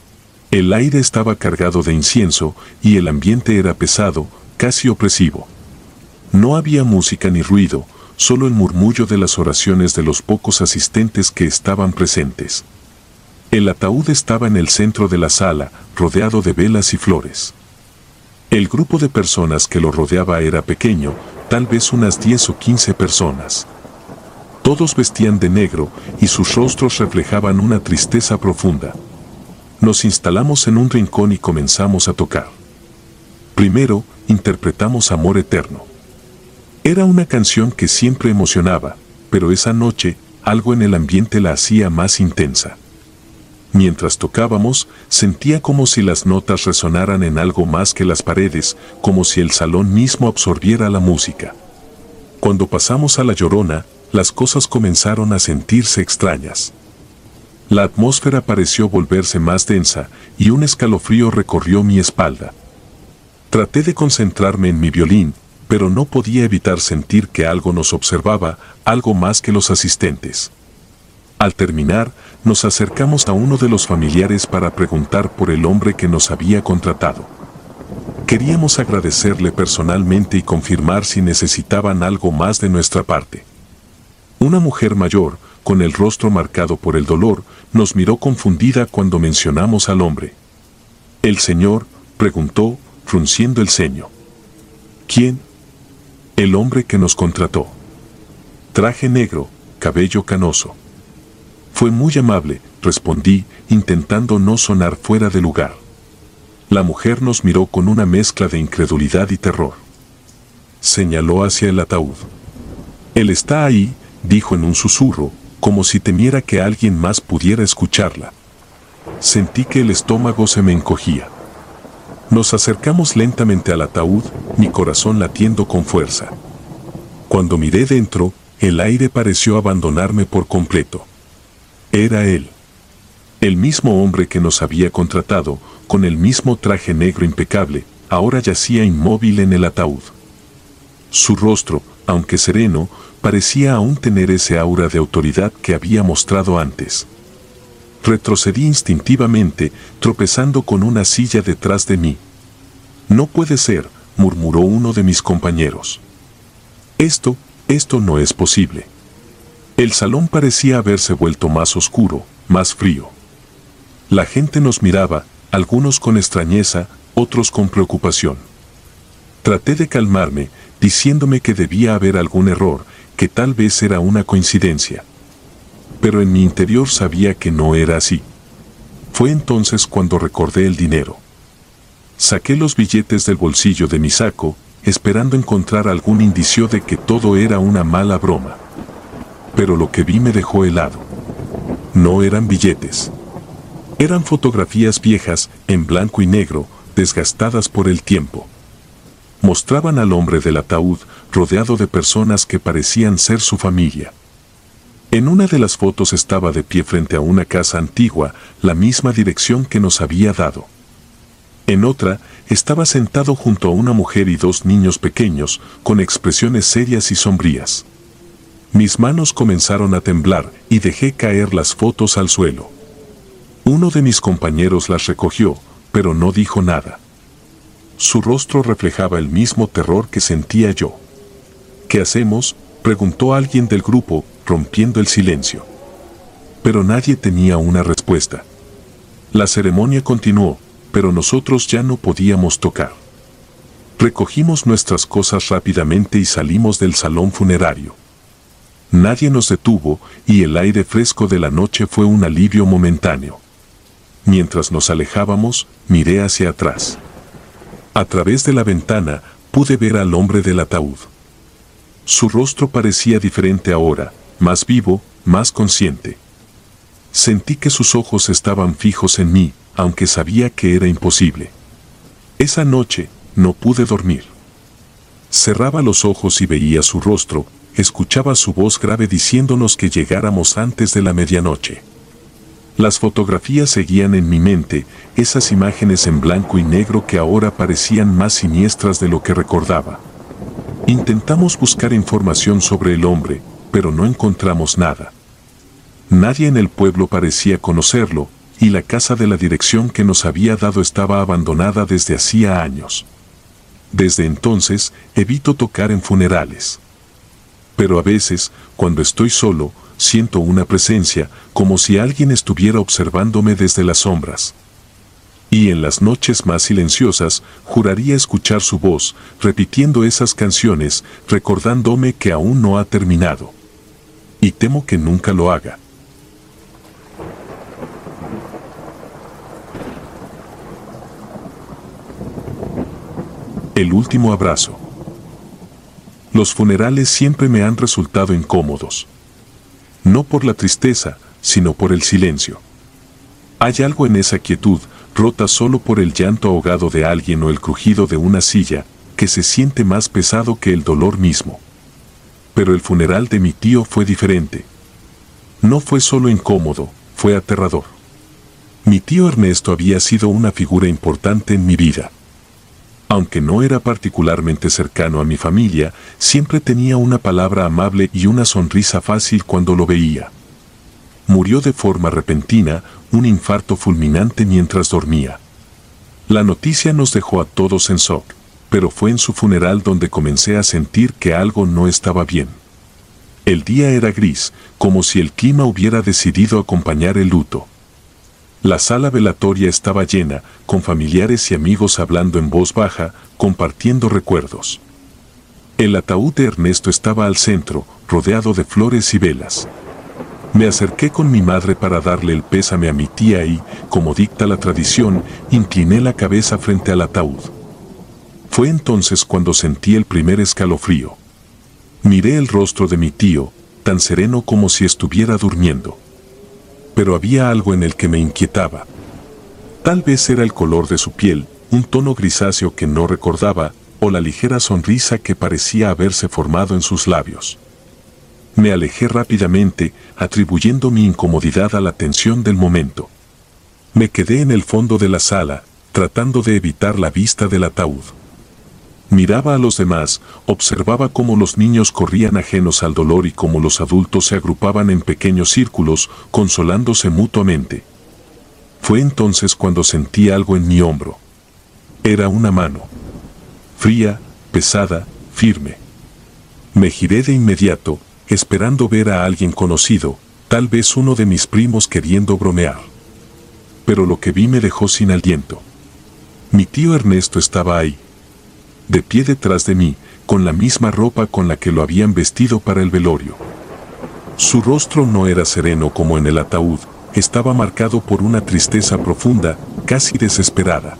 El aire estaba cargado de incienso y el ambiente era pesado, casi opresivo. No había música ni ruido, solo el murmullo de las oraciones de los pocos asistentes que estaban presentes. El ataúd estaba en el centro de la sala, rodeado de velas y flores. El grupo de personas que lo rodeaba era pequeño, tal vez unas 10 o 15 personas. Todos vestían de negro y sus rostros reflejaban una tristeza profunda. Nos instalamos en un rincón y comenzamos a tocar. Primero, interpretamos Amor Eterno. Era una canción que siempre emocionaba, pero esa noche, algo en el ambiente la hacía más intensa. Mientras tocábamos, sentía como si las notas resonaran en algo más que las paredes, como si el salón mismo absorbiera la música. Cuando pasamos a La Llorona, las cosas comenzaron a sentirse extrañas. La atmósfera pareció volverse más densa y un escalofrío recorrió mi espalda. Traté de concentrarme en mi violín, pero no podía evitar sentir que algo nos observaba, algo más que los asistentes. Al terminar, nos acercamos a uno de los familiares para preguntar por el hombre que nos había contratado. Queríamos agradecerle personalmente y confirmar si necesitaban algo más de nuestra parte. Una mujer mayor, con el rostro marcado por el dolor, nos miró confundida cuando mencionamos al hombre. «¿El señor?», preguntó, frunciendo el ceño. «¿Quién?». «El hombre que nos contrató. Traje negro, cabello canoso». «Fue muy amable», respondí, intentando no sonar fuera de lugar. La mujer nos miró con una mezcla de incredulidad y terror. Señaló hacia el ataúd. «Él está ahí», dijo en un susurro, como si temiera que alguien más pudiera escucharla. Sentí que el estómago se me encogía. Nos acercamos lentamente al ataúd, mi corazón latiendo con fuerza. Cuando miré dentro, el aire pareció abandonarme por completo. Era él. El mismo hombre que nos había contratado, con el mismo traje negro impecable, ahora yacía inmóvil en el ataúd. Su rostro, aunque sereno, parecía aún tener ese aura de autoridad que había mostrado antes. Retrocedí instintivamente, tropezando con una silla detrás de mí. «No puede ser», murmuró uno de mis compañeros. Esto no es posible». El salón parecía haberse vuelto más oscuro, más frío. La gente nos miraba, algunos con extrañeza, otros con preocupación. Traté de calmarme, diciéndome que debía haber algún error, que tal vez era una coincidencia. Pero en mi interior sabía que no era así. Fue entonces cuando recordé el dinero. Saqué los billetes del bolsillo de mi saco, esperando encontrar algún indicio de que todo era una mala broma. Pero lo que vi me dejó helado. No eran billetes. Eran fotografías viejas, en blanco y negro, desgastadas por el tiempo. Mostraban al hombre del ataúd, rodeado de personas que parecían ser su familia. En una de las fotos estaba de pie frente a una casa antigua, la misma dirección que nos había dado. En otra, estaba sentado junto a una mujer y dos niños pequeños, con expresiones serias y sombrías. Mis manos comenzaron a temblar y dejé caer las fotos al suelo. Uno de mis compañeros las recogió, pero no dijo nada. Su rostro reflejaba el mismo terror que sentía yo. «¿Qué hacemos?», preguntó alguien del grupo, rompiendo el silencio. Pero nadie tenía una respuesta. La ceremonia continuó, pero nosotros ya no podíamos tocar. Recogimos nuestras cosas rápidamente y salimos del salón funerario. Nadie nos detuvo y el aire fresco de la noche fue un alivio momentáneo. Mientras nos alejábamos, miré hacia atrás. A través de la ventana pude ver al hombre del ataúd. Su rostro parecía diferente ahora, más vivo, más consciente. Sentí que sus ojos estaban fijos en mí, aunque sabía que era imposible. Esa noche no pude dormir. Cerraba los ojos y veía su rostro, escuchaba su voz grave diciéndonos que llegáramos antes de la medianoche. Las fotografías seguían en mi mente, esas imágenes en blanco y negro que ahora parecían más siniestras de lo que recordaba. Intentamos buscar información sobre el hombre, pero no encontramos nada. Nadie en el pueblo parecía conocerlo, y la casa de la dirección que nos había dado estaba abandonada desde hacía años. Desde entonces, evito tocar en funerales. Pero a veces, cuando estoy solo, siento una presencia, como si alguien estuviera observándome desde las sombras. Y en las noches más silenciosas, juraría escuchar su voz, repitiendo esas canciones, recordándome que aún no ha terminado. Y temo que nunca lo haga. El último abrazo. Los funerales siempre me han resultado incómodos. No por la tristeza, sino por el silencio. Hay algo en esa quietud, rota solo por el llanto ahogado de alguien o el crujido de una silla, que se siente más pesado que el dolor mismo. Pero el funeral de mi tío fue diferente. No fue solo incómodo, fue aterrador. Mi tío Ernesto había sido una figura importante en mi vida. Aunque no era particularmente cercano a mi familia, siempre tenía una palabra amable y una sonrisa fácil cuando lo veía. Murió de forma repentina, un infarto fulminante mientras dormía. La noticia nos dejó a todos en shock, pero fue en su funeral donde comencé a sentir que algo no estaba bien. El día era gris, como si el clima hubiera decidido acompañar el luto. La sala velatoria estaba llena, con familiares y amigos hablando en voz baja, compartiendo recuerdos. El ataúd de Ernesto estaba al centro, rodeado de flores y velas. Me acerqué con mi madre para darle el pésame a mi tía y, como dicta la tradición, incliné la cabeza frente al ataúd. Fue entonces cuando sentí el primer escalofrío. Miré el rostro de mi tío, tan sereno como si estuviera durmiendo. Pero había algo en el que me inquietaba. Tal vez era el color de su piel, un tono grisáceo que no recordaba, o la ligera sonrisa que parecía haberse formado en sus labios. Me alejé rápidamente, atribuyendo mi incomodidad a la tensión del momento. Me quedé en el fondo de la sala, tratando de evitar la vista del ataúd. Miraba a los demás, observaba cómo los niños corrían ajenos al dolor y cómo los adultos se agrupaban en pequeños círculos, consolándose mutuamente. Fue entonces cuando sentí algo en mi hombro. Era una mano. Fría, pesada, firme. Me giré de inmediato, esperando ver a alguien conocido, tal vez uno de mis primos queriendo bromear. Pero lo que vi me dejó sin aliento. Mi tío Ernesto estaba ahí, de pie detrás de mí, con la misma ropa con la que lo habían vestido para el velorio. Su rostro no era sereno como en el ataúd, estaba marcado por una tristeza profunda, casi desesperada.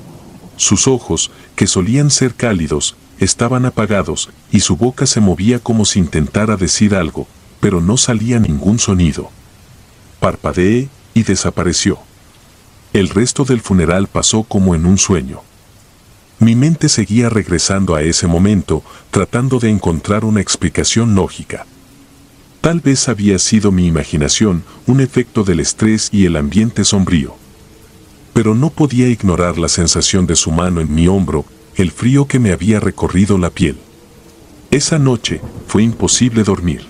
Sus ojos, que solían ser cálidos, estaban apagados, y su boca se movía como si intentara decir algo, pero no salía ningún sonido. Parpadeé y desapareció. El resto del funeral pasó como en un sueño. Mi mente seguía regresando a ese momento, tratando de encontrar una explicación lógica. Tal vez había sido mi imaginación, un efecto del estrés y el ambiente sombrío. Pero no podía ignorar la sensación de su mano en mi hombro, el frío que me había recorrido la piel. Esa noche fue imposible dormir.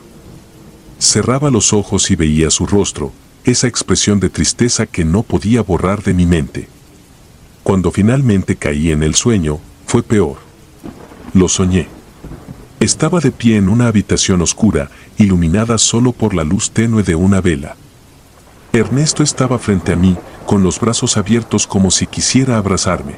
Cerraba los ojos y veía su rostro, esa expresión de tristeza que no podía borrar de mi mente. Cuando finalmente caí en el sueño, fue peor. Lo soñé. Estaba de pie en una habitación oscura, iluminada solo por la luz tenue de una vela. Ernesto estaba frente a mí, con los brazos abiertos como si quisiera abrazarme.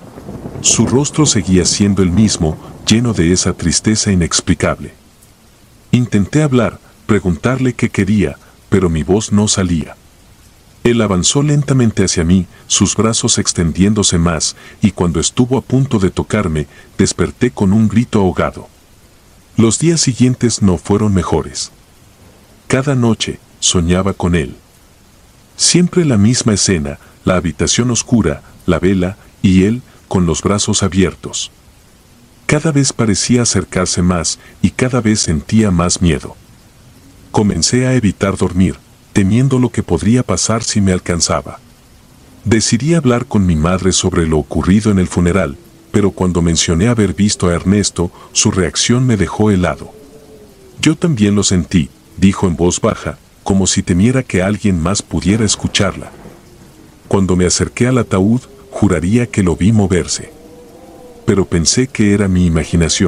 Su rostro seguía siendo el mismo, lleno de esa tristeza inexplicable. Intenté hablar, preguntarle qué quería, pero mi voz no salía. Él avanzó lentamente hacia mí, sus brazos extendiéndose más, y cuando estuvo a punto de tocarme, desperté con un grito ahogado. Los días siguientes no fueron mejores. Cada noche, soñaba con él. Siempre la misma escena, la habitación oscura, la vela, y él, con los brazos abiertos. Cada vez parecía acercarse más, y cada vez sentía más miedo. Comencé a evitar dormir, temiendo lo que podría pasar si me alcanzaba. Decidí hablar con mi madre sobre lo ocurrido en el funeral, pero cuando mencioné haber visto a Ernesto, su reacción me dejó helado. Yo también lo sentí, dijo en voz baja, como si temiera que alguien más pudiera escucharla. Cuando me acerqué al ataúd, juraría que lo vi moverse. Pero pensé que era mi imaginación.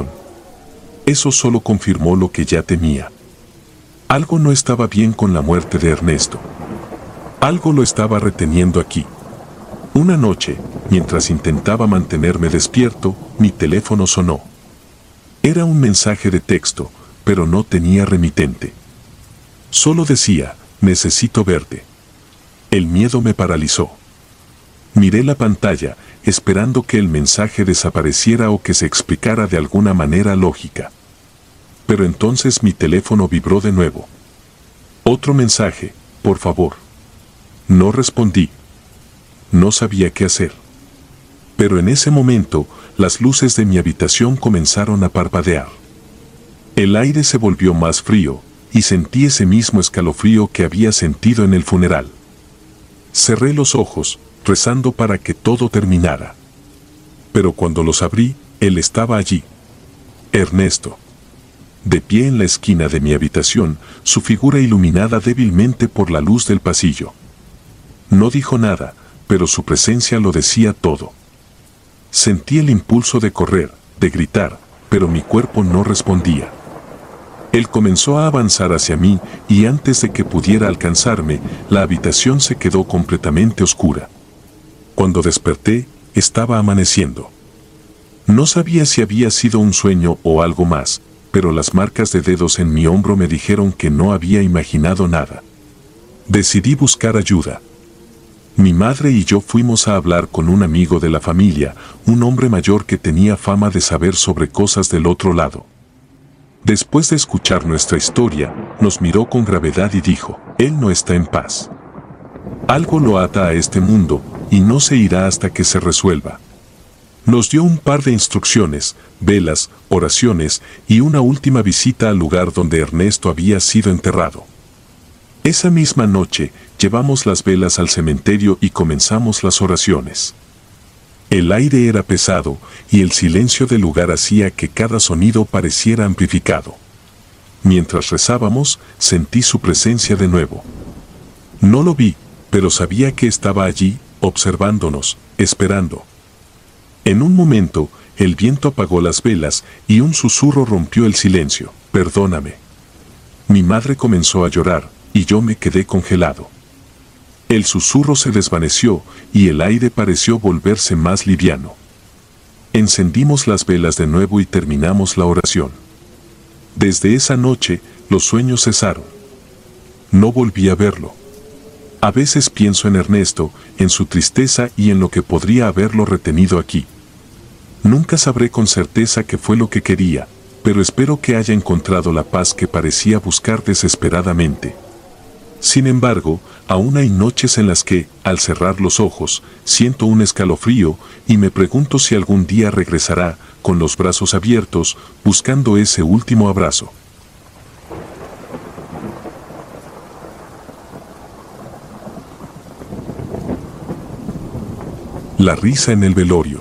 Eso solo confirmó lo que ya temía. Algo no estaba bien con la muerte de Ernesto. Algo lo estaba reteniendo aquí. Una noche, mientras intentaba mantenerme despierto, mi teléfono sonó. Era un mensaje de texto, pero no tenía remitente. Solo decía, necesito verte. El miedo me paralizó. Miré la pantalla, esperando que el mensaje desapareciera o que se explicara de alguna manera lógica. Pero entonces mi teléfono vibró de nuevo. Otro mensaje, por favor. No respondí. No sabía qué hacer. Pero en ese momento, las luces de mi habitación comenzaron a parpadear. El aire se volvió más frío, y sentí ese mismo escalofrío que había sentido en el funeral. Cerré los ojos, rezando para que todo terminara. Pero cuando los abrí, él estaba allí. Ernesto. De pie en la esquina de mi habitación, su figura iluminada débilmente por la luz del pasillo. No dijo nada, pero su presencia lo decía todo. Sentí el impulso de correr, de gritar, pero mi cuerpo no respondía. Él comenzó a avanzar hacia mí, y antes de que pudiera alcanzarme, la habitación se quedó completamente oscura. Cuando desperté, estaba amaneciendo. No sabía si había sido un sueño o algo más, pero las marcas de dedos en mi hombro me dijeron que no había imaginado nada. Decidí buscar ayuda. Mi madre y yo fuimos a hablar con un amigo de la familia, un hombre mayor que tenía fama de saber sobre cosas del otro lado. Después de escuchar nuestra historia, nos miró con gravedad y dijo, él no está en paz. Algo lo ata a este mundo, y no se irá hasta que se resuelva. Nos dio un par de instrucciones, velas, oraciones y una última visita al lugar donde Ernesto había sido enterrado. Esa misma noche, llevamos las velas al cementerio y comenzamos las oraciones. El aire era pesado y el silencio del lugar hacía que cada sonido pareciera amplificado. Mientras rezábamos, sentí su presencia de nuevo. No lo vi, pero sabía que estaba allí, observándonos, esperando. En un momento, el viento apagó las velas y un susurro rompió el silencio. Perdóname. Mi madre comenzó a llorar y yo me quedé congelado. El susurro se desvaneció y el aire pareció volverse más liviano. Encendimos las velas de nuevo y terminamos la oración. Desde esa noche, los sueños cesaron. No volví a verlo. A veces pienso en Ernesto, en su tristeza y en lo que podría haberlo retenido aquí. Nunca sabré con certeza qué fue lo que quería, pero espero que haya encontrado la paz que parecía buscar desesperadamente. Sin embargo, aún hay noches en las que, al cerrar los ojos, siento un escalofrío y me pregunto si algún día regresará, con los brazos abiertos, buscando ese último abrazo. La risa en el velorio.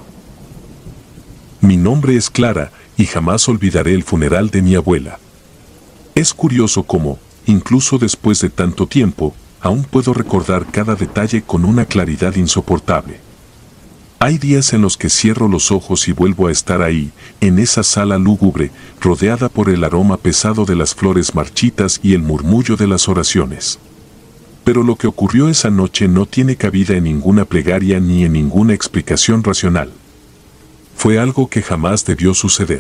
Mi nombre es Clara y jamás olvidaré el funeral de mi abuela. Es curioso cómo, incluso después de tanto tiempo, aún puedo recordar cada detalle con una claridad insoportable. Hay días en los que cierro los ojos y vuelvo a estar ahí, en esa sala lúgubre, rodeada por el aroma pesado de las flores marchitas y el murmullo de las oraciones. Pero lo que ocurrió esa noche no tiene cabida en ninguna plegaria ni en ninguna explicación racional. Fue algo que jamás debió suceder.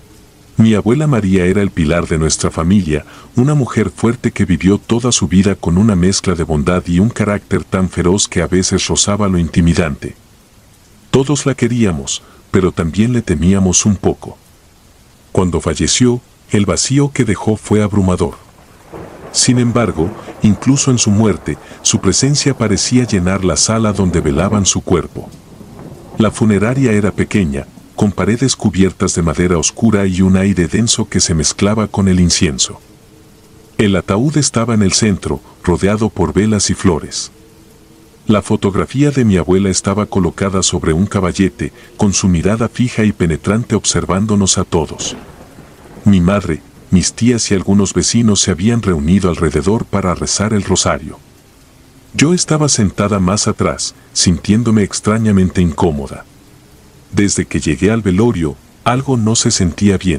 Mi abuela María era el pilar de nuestra familia, una mujer fuerte que vivió toda su vida con una mezcla de bondad y un carácter tan feroz que a veces rozaba lo intimidante. Todos la queríamos, pero también le temíamos un poco. Cuando falleció, el vacío que dejó fue abrumador. Sin embargo, incluso en su muerte, su presencia parecía llenar la sala donde velaban su cuerpo. La funeraria era pequeña, con paredes cubiertas de madera oscura y un aire denso que se mezclaba con el incienso. El ataúd estaba en el centro, rodeado por velas y flores. La fotografía de mi abuela estaba colocada sobre un caballete, con su mirada fija y penetrante observándonos a todos. Mi madre, mis tías y algunos vecinos se habían reunido alrededor para rezar el rosario. Yo estaba sentada más atrás, sintiéndome extrañamente incómoda. Desde que llegué al velorio, algo no se sentía bien.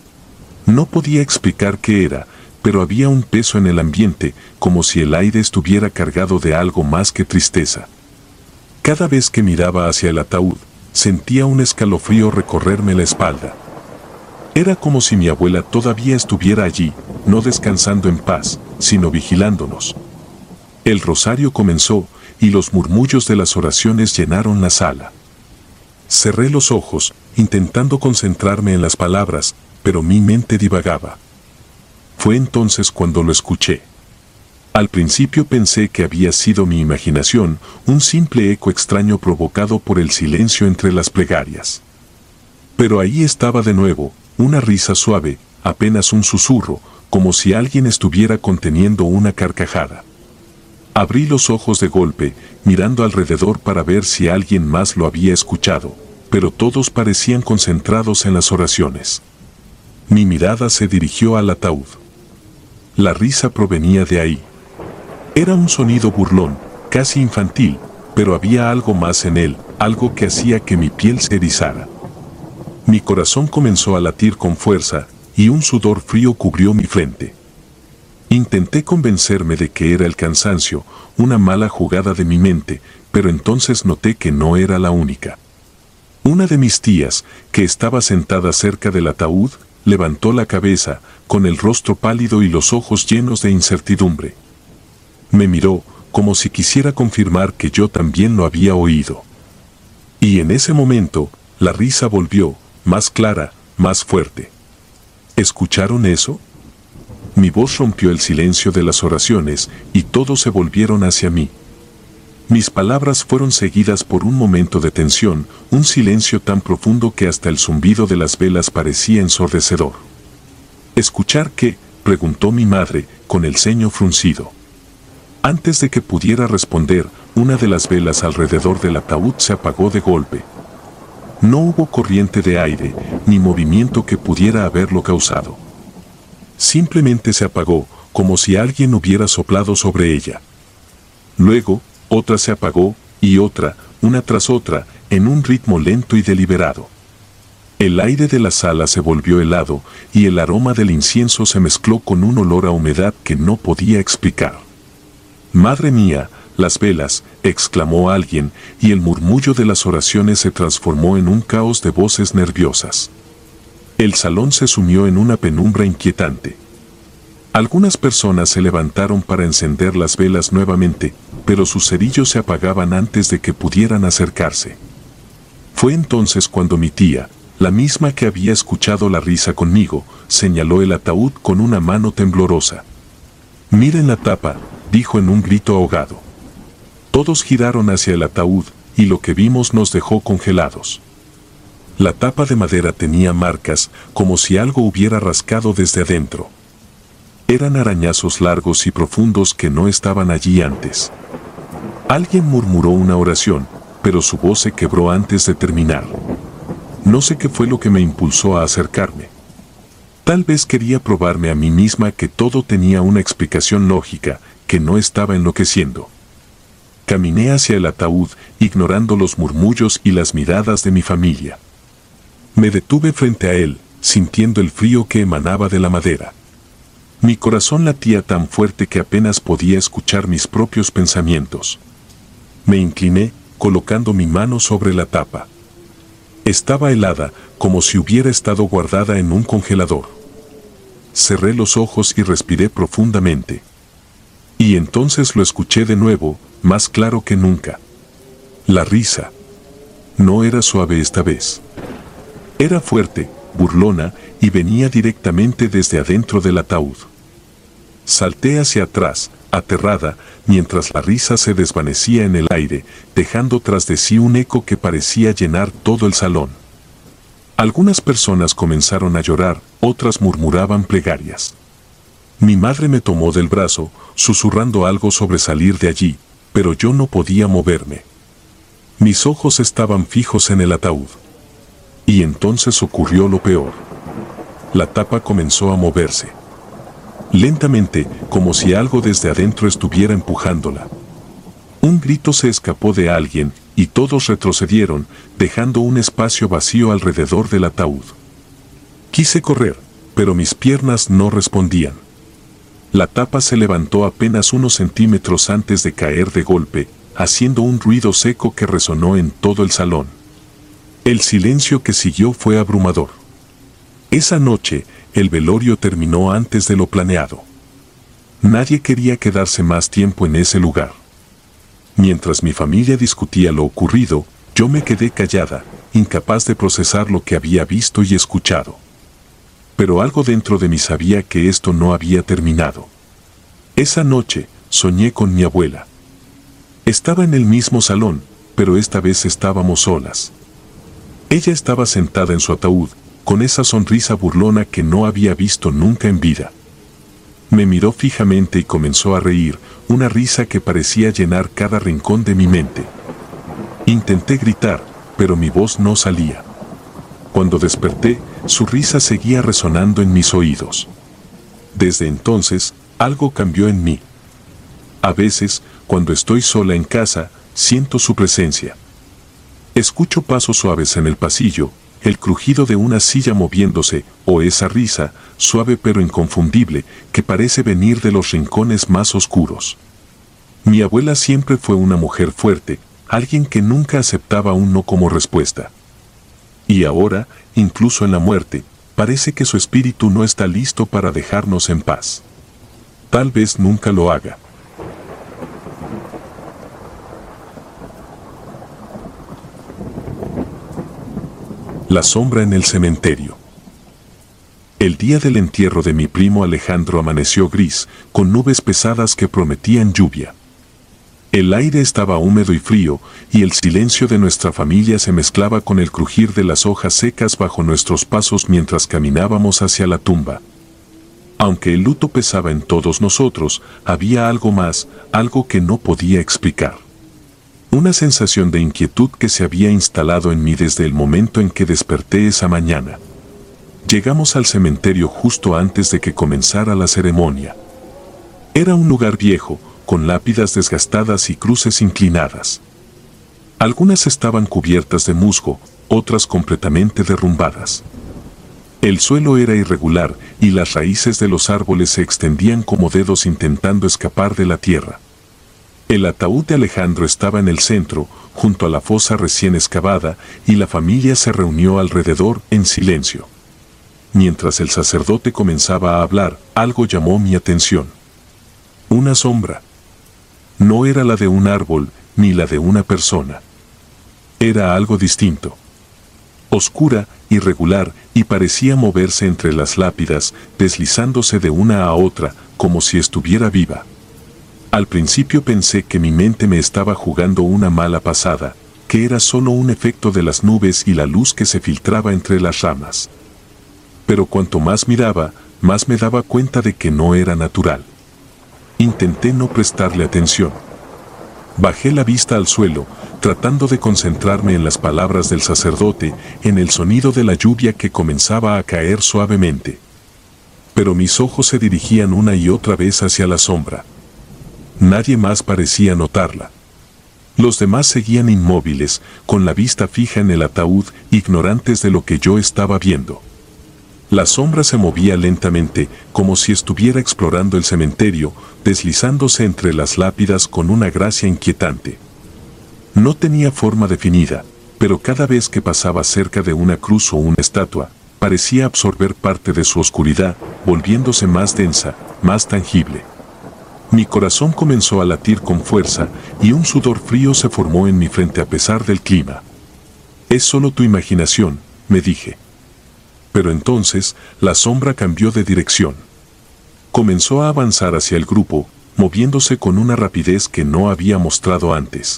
No podía explicar qué era, pero había un peso en el ambiente, como si el aire estuviera cargado de algo más que tristeza. Cada vez que miraba hacia el ataúd, sentía un escalofrío recorrerme la espalda. Era como si mi abuela todavía estuviera allí, no descansando en paz, sino vigilándonos. El rosario comenzó, y los murmullos de las oraciones llenaron la sala. Cerré los ojos, intentando concentrarme en las palabras, pero mi mente divagaba. Fue entonces cuando lo escuché. Al principio pensé que había sido mi imaginación, un simple eco extraño provocado por el silencio entre las plegarias. Pero ahí estaba de nuevo, una risa suave, apenas un susurro, como si alguien estuviera conteniendo una carcajada. Abrí los ojos de golpe, mirando alrededor para ver si alguien más lo había escuchado, pero todos parecían concentrados en las oraciones. Mi mirada se dirigió al ataúd. La risa provenía de ahí. Era un sonido burlón, casi infantil, pero había algo más en él, algo que hacía que mi piel se erizara. Mi corazón comenzó a latir con fuerza, y un sudor frío cubrió mi frente. Intenté convencerme de que era el cansancio, una mala jugada de mi mente, pero entonces noté que no era la única. Una de mis tías, que estaba sentada cerca del ataúd, levantó la cabeza, con el rostro pálido y los ojos llenos de incertidumbre. Me miró, como si quisiera confirmar que yo también lo había oído. Y en ese momento, la risa volvió, más clara, más fuerte. ¿Escucharon eso? Mi voz rompió el silencio de las oraciones y todos se volvieron hacia mí. Mis palabras fueron seguidas por un momento de tensión, un silencio tan profundo que hasta el zumbido de las velas parecía ensordecedor. ¿Escuchar qué?, preguntó mi madre, con el ceño fruncido. Antes de que pudiera responder, una de las velas alrededor del ataúd se apagó de golpe. No hubo corriente de aire, ni movimiento que pudiera haberlo causado. Simplemente se apagó, como si alguien hubiera soplado sobre ella. Luego, otra se apagó, y otra, una tras otra, en un ritmo lento y deliberado. El aire de la sala se volvió helado, y el aroma del incienso se mezcló con un olor a humedad que no podía explicar. «Madre mía, las velas», exclamó alguien, y el murmullo de las oraciones se transformó en un caos de voces nerviosas. El salón se sumió en una penumbra inquietante. Algunas personas se levantaron para encender las velas nuevamente, pero sus cerillos se apagaban antes de que pudieran acercarse. Fue entonces cuando mi tía, la misma que había escuchado la risa conmigo, señaló el ataúd con una mano temblorosa. «Miren la tapa», dijo en un grito ahogado. Todos giraron hacia el ataúd, y lo que vimos nos dejó congelados. La tapa de madera tenía marcas, como si algo hubiera rascado desde adentro. Eran arañazos largos y profundos que no estaban allí antes. Alguien murmuró una oración, pero su voz se quebró antes de terminar. No sé qué fue lo que me impulsó a acercarme. Tal vez quería probarme a mí misma que todo tenía una explicación lógica, que no estaba enloqueciendo. Caminé hacia el ataúd, ignorando los murmullos y las miradas de mi familia. Me detuve frente a él, sintiendo el frío que emanaba de la madera. Mi corazón latía tan fuerte que apenas podía escuchar mis propios pensamientos. Me incliné, colocando mi mano sobre la tapa. Estaba helada, como si hubiera estado guardada en un congelador. Cerré los ojos y respiré profundamente. Y entonces lo escuché de nuevo, más claro que nunca. La risa. No era suave esta vez. Era fuerte, burlona, y venía directamente desde adentro del ataúd. Salté hacia atrás, aterrada, mientras la risa se desvanecía en el aire, dejando tras de sí un eco que parecía llenar todo el salón. Algunas personas comenzaron a llorar, otras murmuraban plegarias. Mi madre me tomó del brazo, susurrando algo sobre salir de allí, pero yo no podía moverme. Mis ojos estaban fijos en el ataúd. Y entonces ocurrió lo peor. La tapa comenzó a moverse. Lentamente, como si algo desde adentro estuviera empujándola. Un grito se escapó de alguien, y todos retrocedieron, dejando un espacio vacío alrededor del ataúd. Quise correr, pero mis piernas no respondían. La tapa se levantó apenas unos centímetros antes de caer de golpe, haciendo un ruido seco que resonó en todo el salón. El silencio que siguió fue abrumador. Esa noche, el velorio terminó antes de lo planeado. Nadie quería quedarse más tiempo en ese lugar. Mientras mi familia discutía lo ocurrido, yo me quedé callada, incapaz de procesar lo que había visto y escuchado. Pero algo dentro de mí sabía que esto no había terminado. Esa noche, soñé con mi abuela. Estaba en el mismo salón, pero esta vez estábamos solas. Ella estaba sentada en su ataúd, con esa sonrisa burlona que no había visto nunca en vida. Me miró fijamente y comenzó a reír, una risa que parecía llenar cada rincón de mi mente. Intenté gritar, pero mi voz no salía. Cuando desperté, su risa seguía resonando en mis oídos. Desde entonces, algo cambió en mí. A veces, cuando estoy sola en casa, siento su presencia. Escucho pasos suaves en el pasillo, el crujido de una silla moviéndose, o esa risa, suave pero inconfundible, que parece venir de los rincones más oscuros. Mi abuela siempre fue una mujer fuerte, alguien que nunca aceptaba un no como respuesta. Y ahora, incluso en la muerte, parece que su espíritu no está listo para dejarnos en paz. Tal vez nunca lo haga. La sombra en el cementerio. El día del entierro de mi primo Alejandro amaneció gris, con nubes pesadas que prometían lluvia. El aire estaba húmedo y frío, y el silencio de nuestra familia se mezclaba con el crujir de las hojas secas bajo nuestros pasos mientras caminábamos hacia la tumba. Aunque el luto pesaba en todos nosotros, había algo más, algo que no podía explicar. Una sensación de inquietud que se había instalado en mí desde el momento en que desperté esa mañana. Llegamos al cementerio justo antes de que comenzara la ceremonia. Era un lugar viejo, con lápidas desgastadas y cruces inclinadas. Algunas estaban cubiertas de musgo, otras completamente derrumbadas. El suelo era irregular y las raíces de los árboles se extendían como dedos intentando escapar de la tierra. El ataúd de Alejandro estaba en el centro, junto a la fosa recién excavada, y la familia se reunió alrededor en silencio. Mientras el sacerdote comenzaba a hablar, algo llamó mi atención. Una sombra. No era la de un árbol, ni la de una persona. Era algo distinto. Oscura, irregular, y parecía moverse entre las lápidas, deslizándose de una a otra, como si estuviera viva. Al principio pensé que mi mente me estaba jugando una mala pasada, que era solo un efecto de las nubes y la luz que se filtraba entre las ramas. Pero cuanto más miraba, más me daba cuenta de que no era natural. Intenté no prestarle atención. Bajé la vista al suelo, tratando de concentrarme en las palabras del sacerdote, en el sonido de la lluvia que comenzaba a caer suavemente. Pero mis ojos se dirigían una y otra vez hacia la sombra. Nadie más parecía notarla. Los demás seguían inmóviles, con la vista fija en el ataúd, ignorantes de lo que yo estaba viendo. La sombra se movía lentamente, como si estuviera explorando el cementerio, deslizándose entre las lápidas con una gracia inquietante. No tenía forma definida, pero cada vez que pasaba cerca de una cruz o una estatua, parecía absorber parte de su oscuridad, volviéndose más densa, más tangible. Mi corazón comenzó a latir con fuerza, y un sudor frío se formó en mi frente a pesar del clima. «Es solo tu imaginación», me dije. Pero entonces, la sombra cambió de dirección. Comenzó a avanzar hacia el grupo, moviéndose con una rapidez que no había mostrado antes.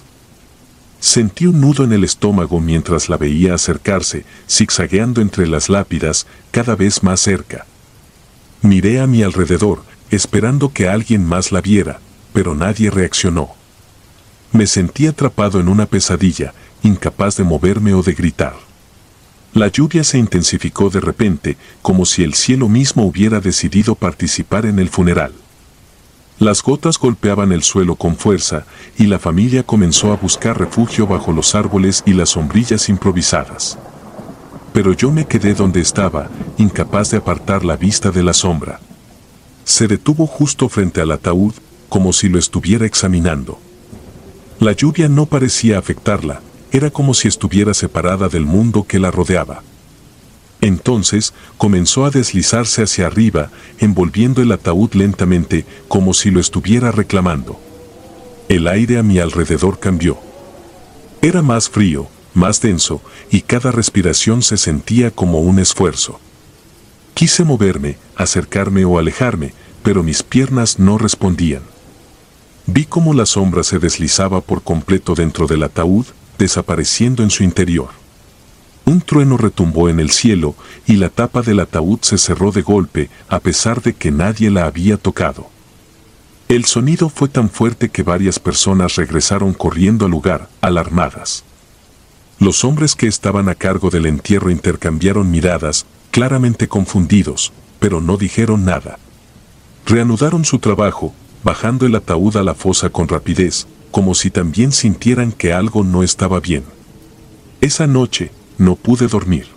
Sentí un nudo en el estómago mientras la veía acercarse, zigzagueando entre las lápidas, cada vez más cerca. Miré a mi alrededor, esperando que alguien más la viera, pero nadie reaccionó. Me sentí atrapado en una pesadilla, incapaz de moverme o de gritar. La lluvia se intensificó de repente, como si el cielo mismo hubiera decidido participar en el funeral. Las gotas golpeaban el suelo con fuerza, y la familia comenzó a buscar refugio bajo los árboles y las sombrillas improvisadas. Pero yo me quedé donde estaba, incapaz de apartar la vista de la sombra. Se detuvo justo frente al ataúd, como si lo estuviera examinando. La lluvia no parecía afectarla. Era como si estuviera separada del mundo que la rodeaba. Entonces, comenzó a deslizarse hacia arriba, envolviendo el ataúd lentamente, como si lo estuviera reclamando. El aire a mi alrededor cambió. Era más frío, más denso, y cada respiración se sentía como un esfuerzo. Quise moverme, acercarme o alejarme, pero mis piernas no respondían. Vi cómo la sombra se deslizaba por completo dentro del ataúd, desapareciendo en su interior. Un trueno retumbó en el cielo y la tapa del ataúd se cerró de golpe, a pesar de que nadie la había tocado. El sonido fue tan fuerte que varias personas regresaron corriendo al lugar, alarmadas. Los hombres que estaban a cargo del entierro intercambiaron miradas, claramente confundidos, pero no dijeron nada. Reanudaron su trabajo, bajando el ataúd a la fosa con rapidez, como si también sintieran que algo no estaba bien. Esa noche, no pude dormir.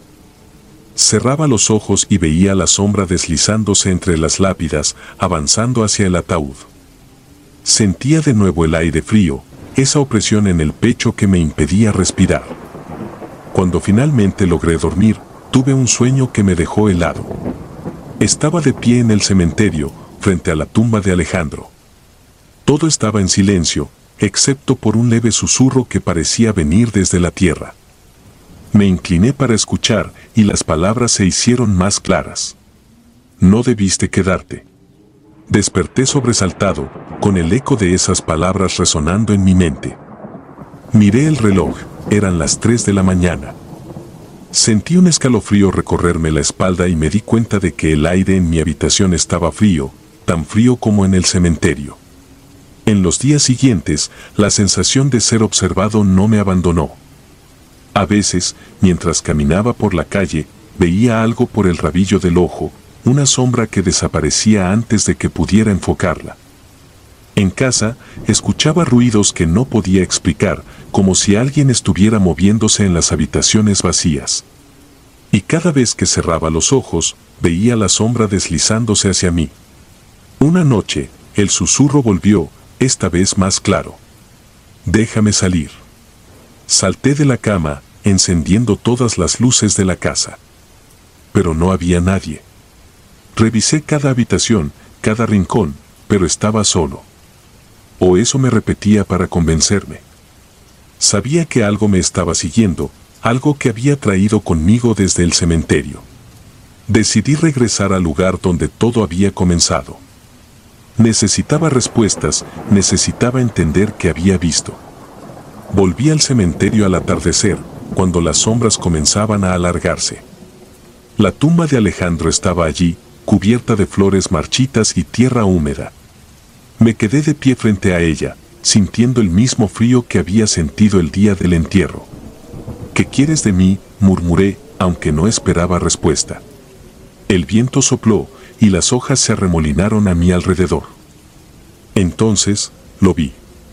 Cerraba los ojos y veía la sombra deslizándose entre las lápidas, avanzando hacia el ataúd. Sentía de nuevo el aire frío, esa opresión en el pecho que me impedía respirar. Cuando finalmente logré dormir, tuve un sueño que me dejó helado. Estaba de pie en el cementerio, frente a la tumba de Alejandro. Todo estaba en silencio, excepto por un leve susurro que parecía venir desde la tierra. Me incliné para escuchar y las palabras se hicieron más claras. no debiste quedarte. Desperté sobresaltado, con el eco de esas palabras resonando en mi mente. Miré el reloj, eran las 3 de la mañana. Sentí un escalofrío recorrerme la espalda y me di cuenta de que el aire en mi habitación estaba frío, tan frío como en el cementerio. En los días siguientes, la sensación de ser observado no me abandonó. A veces, mientras caminaba por la calle, veía algo por el rabillo del ojo, una sombra que desaparecía antes de que pudiera enfocarla. En casa, escuchaba ruidos que no podía explicar, como si alguien estuviera moviéndose en las habitaciones vacías. Y cada vez que cerraba los ojos, veía la sombra deslizándose hacia mí. Una noche, el susurro volvió, esta vez más claro. «Déjame salir». Salté de la cama, encendiendo todas las luces de la casa. Pero no había nadie. Revisé cada habitación, cada rincón, pero estaba solo. O eso me repetía para convencerme. Sabía que algo me estaba siguiendo, algo que había traído conmigo desde el cementerio. Decidí regresar al lugar donde todo había comenzado. Necesitaba respuestas, necesitaba entender qué había visto. Volví al cementerio al atardecer, cuando las sombras comenzaban a alargarse. La tumba de Alejandro estaba allí, cubierta de flores marchitas y tierra húmeda. Me quedé de pie frente a ella, sintiendo el mismo frío que había sentido el día del entierro. «¿Qué quieres de mí?», murmuré, aunque no esperaba respuesta. El viento sopló, y las hojas se arremolinaron a mi alrededor. Entonces, lo vi.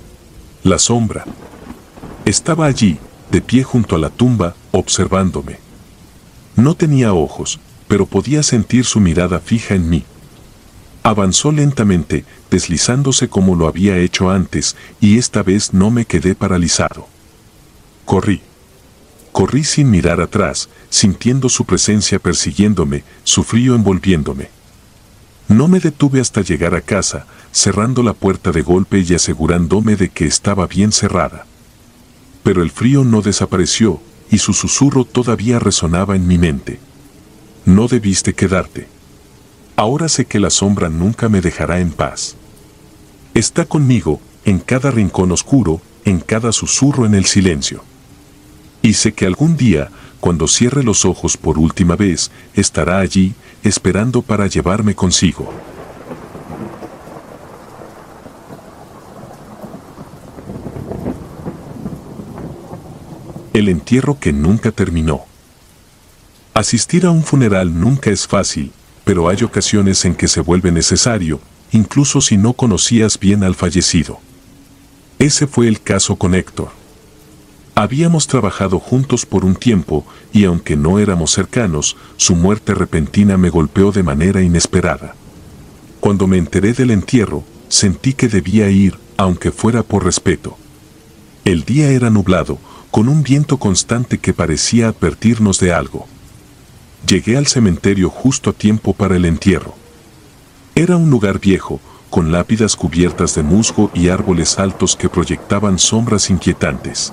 La sombra. Estaba allí, de pie junto a la tumba, observándome. No tenía ojos, pero podía sentir su mirada fija en mí. Avanzó lentamente, deslizándose como lo había hecho antes, y esta vez no me quedé paralizado. Corrí. Corrí sin mirar atrás, sintiendo su presencia persiguiéndome, su frío envolviéndome. No me detuve hasta llegar a casa, cerrando la puerta de golpe y asegurándome de que estaba bien cerrada. Pero el frío no desapareció, y su susurro todavía resonaba en mi mente. «No debiste quedarte. Ahora sé que la sombra nunca me dejará en paz. Está conmigo, en cada rincón oscuro, en cada susurro en el silencio. Y sé que algún día, cuando cierre los ojos por última vez, estará allí, esperando para llevarme consigo». El entierro que nunca terminó. Asistir a un funeral nunca es fácil, pero hay ocasiones en que se vuelve necesario, incluso si no conocías bien al fallecido. Ese fue el caso con Héctor. Habíamos trabajado juntos por un tiempo, y aunque no éramos cercanos, su muerte repentina me golpeó de manera inesperada. Cuando me enteré del entierro, sentí que debía ir, aunque fuera por respeto. El día era nublado, con un viento constante que parecía advertirnos de algo. Llegué al cementerio justo a tiempo para el entierro. Era un lugar viejo, con lápidas cubiertas de musgo y árboles altos que proyectaban sombras inquietantes.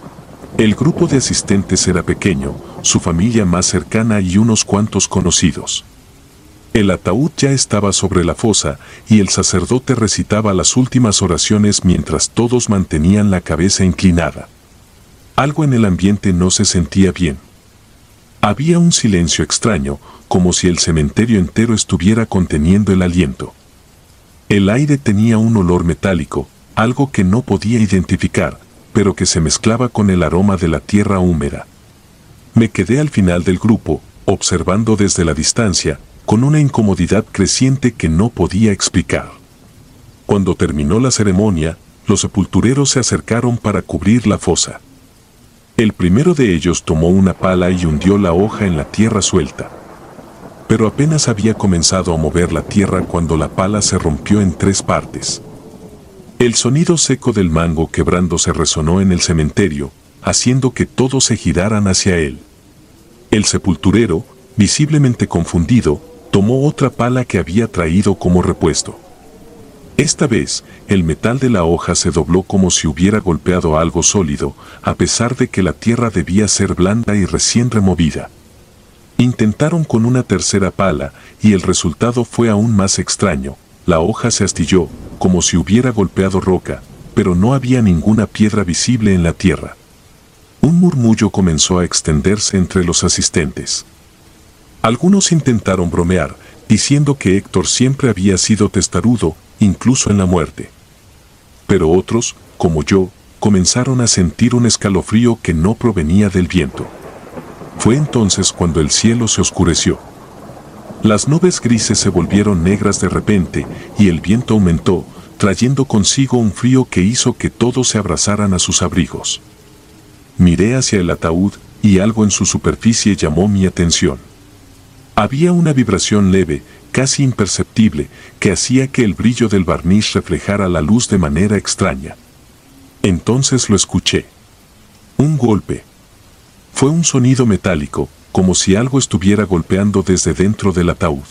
El grupo de asistentes era pequeño, su familia más cercana y unos cuantos conocidos. El ataúd ya estaba sobre la fosa y el sacerdote recitaba las últimas oraciones mientras todos mantenían la cabeza inclinada. Algo en el ambiente no se sentía bien. Había un silencio extraño, como si el cementerio entero estuviera conteniendo el aliento. El aire tenía un olor metálico, algo que no podía identificar, pero que se mezclaba con el aroma de la tierra húmeda. Me quedé al final del grupo, observando desde la distancia, con una incomodidad creciente que no podía explicar. Cuando terminó la ceremonia, los sepultureros se acercaron para cubrir la fosa. El primero de ellos tomó una pala y hundió la hoja en la tierra suelta. Pero apenas había comenzado a mover la tierra cuando la pala se rompió en 3 partes. El sonido seco del mango quebrándose resonó en el cementerio, haciendo que todos se giraran hacia él. El sepulturero, visiblemente confundido, tomó otra pala que había traído como repuesto. Esta vez, el metal de la hoja se dobló como si hubiera golpeado algo sólido, a pesar de que la tierra debía ser blanda y recién removida. Intentaron con una tercera pala, y el resultado fue aún más extraño. La hoja se astilló, como si hubiera golpeado roca, pero no había ninguna piedra visible en la tierra. Un murmullo comenzó a extenderse entre los asistentes. Algunos intentaron bromear, diciendo que Héctor siempre había sido testarudo, incluso en la muerte. Pero otros, como yo, comenzaron a sentir un escalofrío que no provenía del viento. Fue entonces cuando el cielo se oscureció. Las nubes grises se volvieron negras de repente, y el viento aumentó, trayendo consigo un frío que hizo que todos se abrazaran a sus abrigos. Miré hacia el ataúd, y algo en su superficie llamó mi atención. Había una vibración leve, casi imperceptible, que hacía que el brillo del barniz reflejara la luz de manera extraña. Entonces lo escuché. Un golpe. Fue un sonido metálico, como si algo estuviera golpeando desde dentro del ataúd.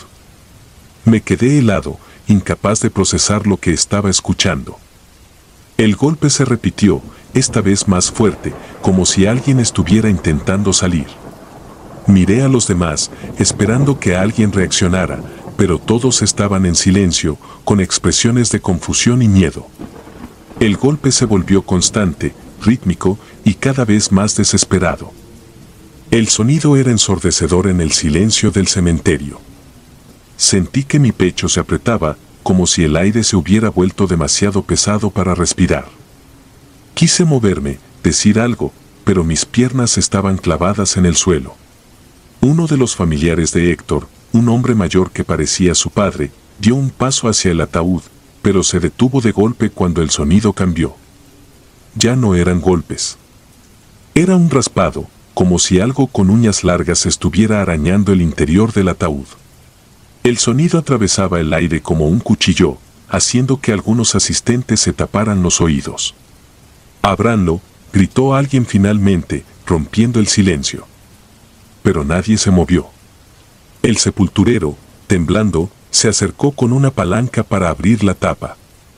Me quedé helado, incapaz de procesar lo que estaba escuchando. El golpe se repitió, esta vez más fuerte, como si alguien estuviera intentando salir. Miré a los demás, esperando que alguien reaccionara, pero todos estaban en silencio, con expresiones de confusión y miedo. El golpe se volvió constante, rítmico y cada vez más desesperado. El sonido era ensordecedor en el silencio del cementerio. Sentí que mi pecho se apretaba, como si el aire se hubiera vuelto demasiado pesado para respirar. Quise moverme, decir algo, pero mis piernas estaban clavadas en el suelo. Uno de los familiares de Héctor, un hombre mayor que parecía su padre, dio un paso hacia el ataúd, pero se detuvo de golpe cuando el sonido cambió. Ya no eran golpes. Era un raspado, como si algo con uñas largas estuviera arañando el interior del ataúd. El sonido atravesaba el aire como un cuchillo, haciendo que algunos asistentes se taparan los oídos. «Ábranlo», gritó alguien finalmente, rompiendo el silencio. Pero nadie se movió. El sepulturero, temblando, se acercó con una palanca para abrir la tapa.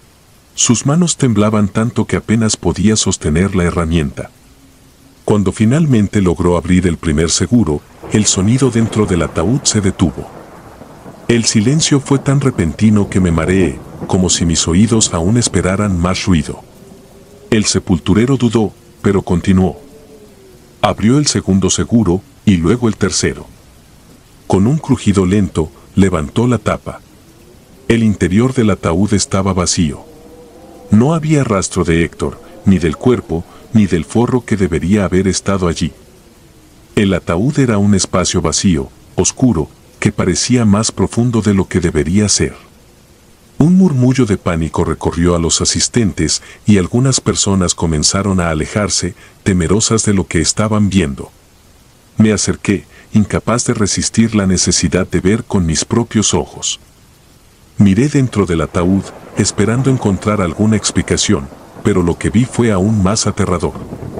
Sus manos temblaban tanto que apenas podía sostener la herramienta. Cuando finalmente logró abrir el primer seguro, el sonido dentro del ataúd se detuvo. El silencio fue tan repentino que me mareé, como si mis oídos aún esperaran más ruido. El sepulturero dudó, pero continuó. Abrió el segundo seguro, y luego el tercero. Con un crujido lento, levantó la tapa. El interior del ataúd estaba vacío. No había rastro de Héctor, ni del cuerpo, ni del forro que debería haber estado allí. El ataúd era un espacio vacío, oscuro, que parecía más profundo de lo que debería ser. Un murmullo de pánico recorrió a los asistentes y algunas personas comenzaron a alejarse, temerosas de lo que estaban viendo. Me acerqué, incapaz de resistir la necesidad de ver con mis propios ojos. Miré dentro del ataúd, esperando encontrar alguna explicación, pero lo que vi fue aún más aterrador.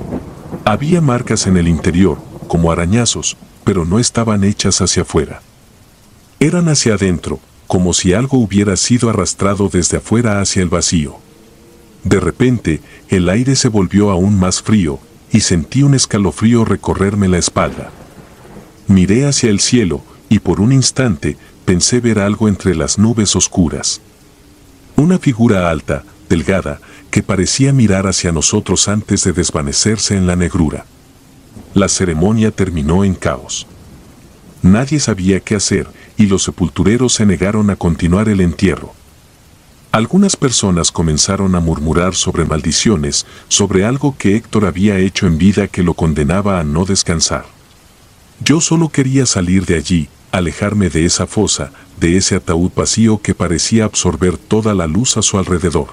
Había marcas en el interior, como arañazos, pero no estaban hechas hacia afuera. Eran hacia adentro, como si algo hubiera sido arrastrado desde afuera hacia el vacío. De repente, el aire se volvió aún más frío, y sentí un escalofrío recorrerme la espalda. Miré hacia el cielo, y por un instante, pensé ver algo entre las nubes oscuras. Una figura alta, delgada, que parecía mirar hacia nosotros antes de desvanecerse en la negrura. La ceremonia terminó en caos. Nadie sabía qué hacer, y los sepultureros se negaron a continuar el entierro. Algunas personas comenzaron a murmurar sobre maldiciones, sobre algo que Héctor había hecho en vida que lo condenaba a no descansar. Yo solo quería salir de allí, alejarme de esa fosa, de ese ataúd vacío que parecía absorber toda la luz a su alrededor.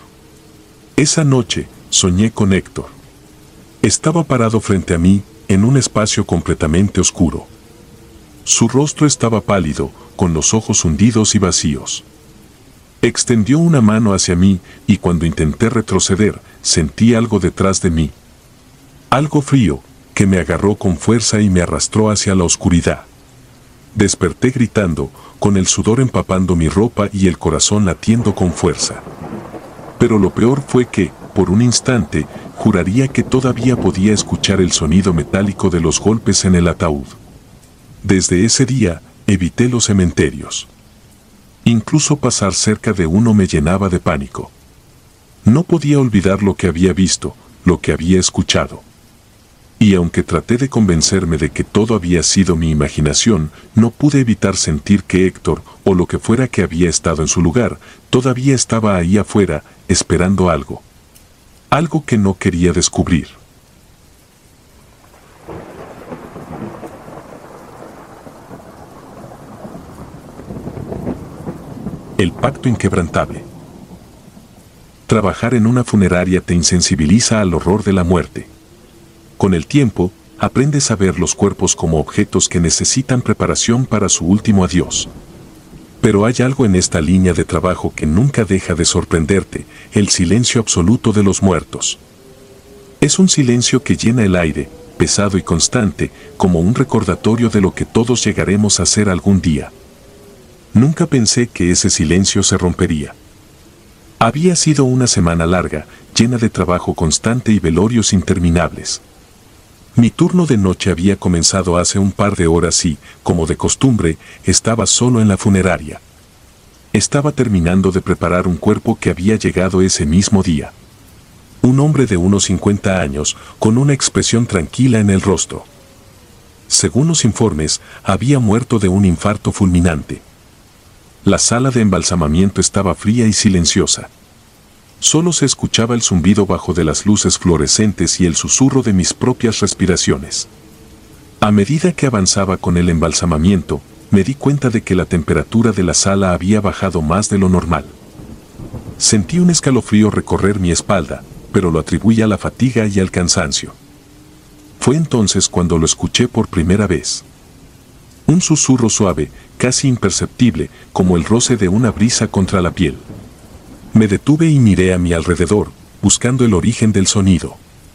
Esa noche, soñé con Héctor. Estaba parado frente a mí, en un espacio completamente oscuro. Su rostro estaba pálido, con los ojos hundidos y vacíos. Extendió una mano hacia mí, y cuando intenté retroceder, sentí algo detrás de mí. Algo frío, que me agarró con fuerza y me arrastró hacia la oscuridad. Desperté gritando, con el sudor empapando mi ropa y el corazón latiendo con fuerza. Pero lo peor fue que, por un instante, juraría que todavía podía escuchar el sonido metálico de los golpes en el ataúd. Desde ese día, evité los cementerios. Incluso pasar cerca de uno me llenaba de pánico. No podía olvidar lo que había visto, lo que había escuchado. Y aunque traté de convencerme de que todo había sido mi imaginación, no pude evitar sentir que Héctor, o lo que fuera que había estado en su lugar, todavía estaba ahí afuera, esperando algo. Algo que no quería descubrir. El pacto inquebrantable. Trabajar en una funeraria te insensibiliza al horror de la muerte. Con el tiempo, aprendes a ver los cuerpos como objetos que necesitan preparación para su último adiós. Pero hay algo en esta línea de trabajo que nunca deja de sorprenderte, el silencio absoluto de los muertos. Es un silencio que llena el aire, pesado y constante, como un recordatorio de lo que todos llegaremos a ser algún día. Nunca pensé que ese silencio se rompería. Había sido una semana larga, llena de trabajo constante y velorios interminables. Mi turno de noche había comenzado hace un par de horas y, como de costumbre, estaba solo en la funeraria. Estaba terminando de preparar un cuerpo que había llegado ese mismo día. Un hombre de unos 50 años, con una expresión tranquila en el rostro. Según los informes, había muerto de un infarto fulminante. La sala de embalsamamiento estaba fría y silenciosa. Solo se escuchaba el zumbido bajo de las luces fluorescentes y el susurro de mis propias respiraciones. A medida que avanzaba con el embalsamamiento, me di cuenta de que la temperatura de la sala había bajado más de lo normal. Sentí un escalofrío recorrer mi espalda, pero lo atribuí a la fatiga y al cansancio. Fue entonces cuando lo escuché por primera vez. Un susurro suave, casi imperceptible, como el roce de una brisa contra la piel. Me detuve y miré a mi alrededor, buscando el origen del sonido.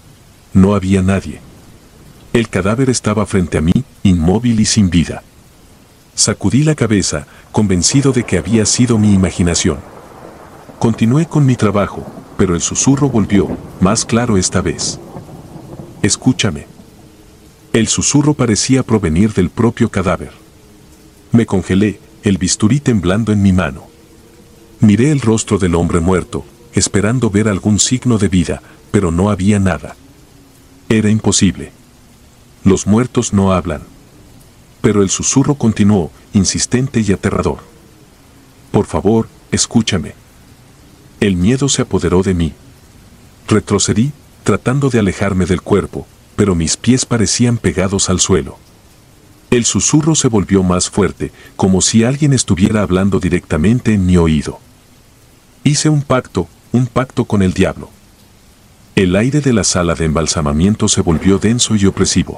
No había nadie. El cadáver estaba frente a mí, inmóvil y sin vida. Sacudí la cabeza, convencido de que había sido mi imaginación. Continué con mi trabajo, pero el susurro volvió, más claro esta vez. Escúchame. El susurro parecía provenir del propio cadáver. Me congelé, el bisturí temblando en mi mano. Miré el rostro del hombre muerto, esperando ver algún signo de vida, pero no había nada. Era imposible. Los muertos no hablan. Pero el susurro continuó, insistente y aterrador. Por favor, escúchame. El miedo se apoderó de mí. Retrocedí, tratando de alejarme del cuerpo, pero mis pies parecían pegados al suelo. El susurro se volvió más fuerte, como si alguien estuviera hablando directamente en mi oído. Hice un pacto con el diablo. El aire de la sala de embalsamamiento se volvió denso y opresivo.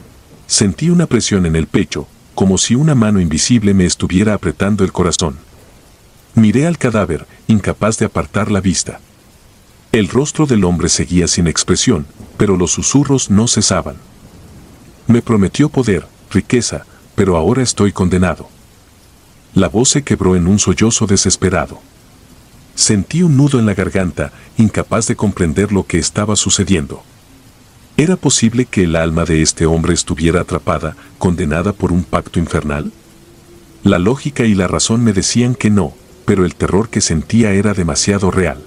Sentí una presión en el pecho, como si una mano invisible me estuviera apretando el corazón. Miré al cadáver, incapaz de apartar la vista. El rostro del hombre seguía sin expresión, pero los susurros no cesaban. Me prometió poder, riqueza, pero ahora estoy condenado. La voz se quebró en un sollozo desesperado. Sentí un nudo en la garganta, incapaz de comprender lo que estaba sucediendo. ¿Era posible que el alma de este hombre estuviera atrapada, condenada por un pacto infernal? La lógica y la razón me decían que no, pero el terror que sentía era demasiado real.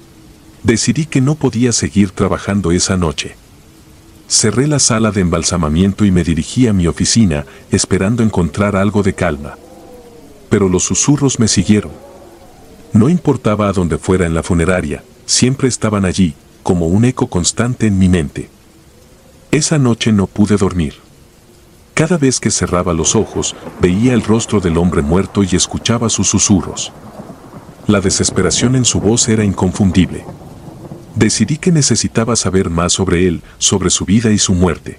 Decidí que no podía seguir trabajando esa noche. Cerré la sala de embalsamamiento y me dirigí a mi oficina, esperando encontrar algo de calma. Pero los susurros me siguieron. No importaba a dónde fuera en la funeraria, siempre estaban allí, como un eco constante en mi mente. Esa noche no pude dormir. Cada vez que cerraba los ojos, veía el rostro del hombre muerto y escuchaba sus susurros. La desesperación en su voz era inconfundible. Decidí que necesitaba saber más sobre él, sobre su vida y su muerte.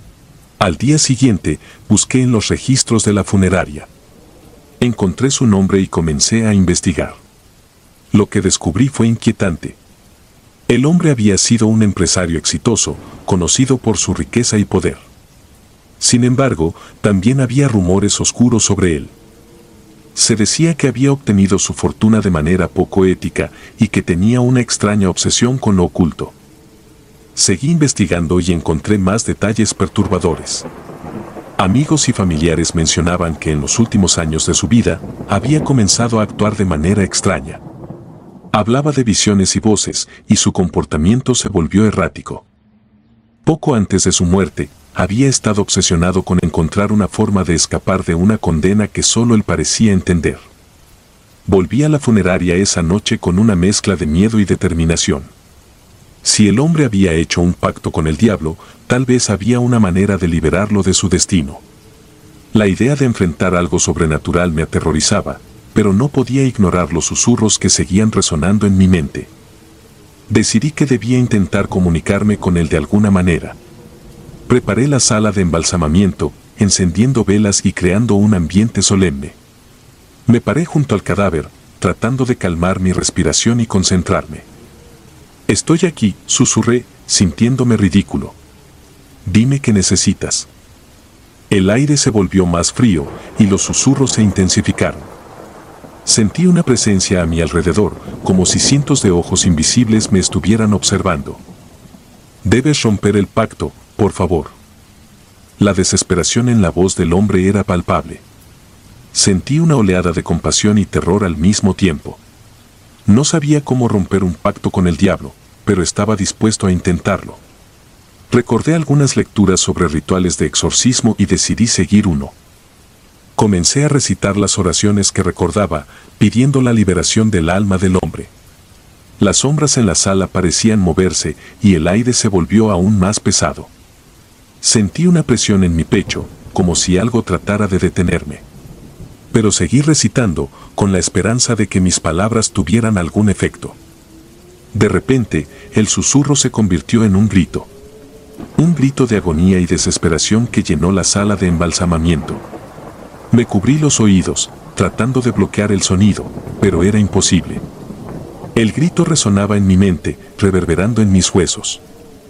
Al día siguiente, busqué en los registros de la funeraria. Encontré su nombre y comencé a investigar. Lo que descubrí fue inquietante. El hombre había sido un empresario exitoso, conocido por su riqueza y poder. Sin embargo, también había rumores oscuros sobre él. Se decía que había obtenido su fortuna de manera poco ética y que tenía una extraña obsesión con lo oculto. Seguí investigando y encontré más detalles perturbadores. Amigos y familiares mencionaban que en los últimos años de su vida había comenzado a actuar de manera extraña. Hablaba de visiones y voces, y su comportamiento se volvió errático. Poco antes de su muerte, había estado obsesionado con encontrar una forma de escapar de una condena que solo él parecía entender. Volví a la funeraria esa noche con una mezcla de miedo y determinación. Si el hombre había hecho un pacto con el diablo, tal vez había una manera de liberarlo de su destino. La idea de enfrentar algo sobrenatural me aterrorizaba, pero no podía ignorar los susurros que seguían resonando en mi mente. Decidí que debía intentar comunicarme con él de alguna manera. Preparé la sala de embalsamamiento, encendiendo velas y creando un ambiente solemne. Me paré junto al cadáver, tratando de calmar mi respiración y concentrarme. «Estoy aquí», susurré, sintiéndome ridículo. «Dime qué necesitas». El aire se volvió más frío y los susurros se intensificaron. Sentí una presencia a mi alrededor, como si cientos de ojos invisibles me estuvieran observando. «Debes romper el pacto, por favor». La desesperación en la voz del hombre era palpable. Sentí una oleada de compasión y terror al mismo tiempo. No sabía cómo romper un pacto con el diablo, pero estaba dispuesto a intentarlo. Recordé algunas lecturas sobre rituales de exorcismo y decidí seguir uno. Comencé a recitar las oraciones que recordaba, pidiendo la liberación del alma del hombre. Las sombras en la sala parecían moverse y el aire se volvió aún más pesado. Sentí una presión en mi pecho, como si algo tratara de detenerme. Pero seguí recitando, con la esperanza de que mis palabras tuvieran algún efecto. De repente, el susurro se convirtió en un grito. Un grito de agonía y desesperación que llenó la sala de embalsamamiento. Me cubrí los oídos, tratando de bloquear el sonido, pero era imposible. El grito resonaba en mi mente, reverberando en mis huesos.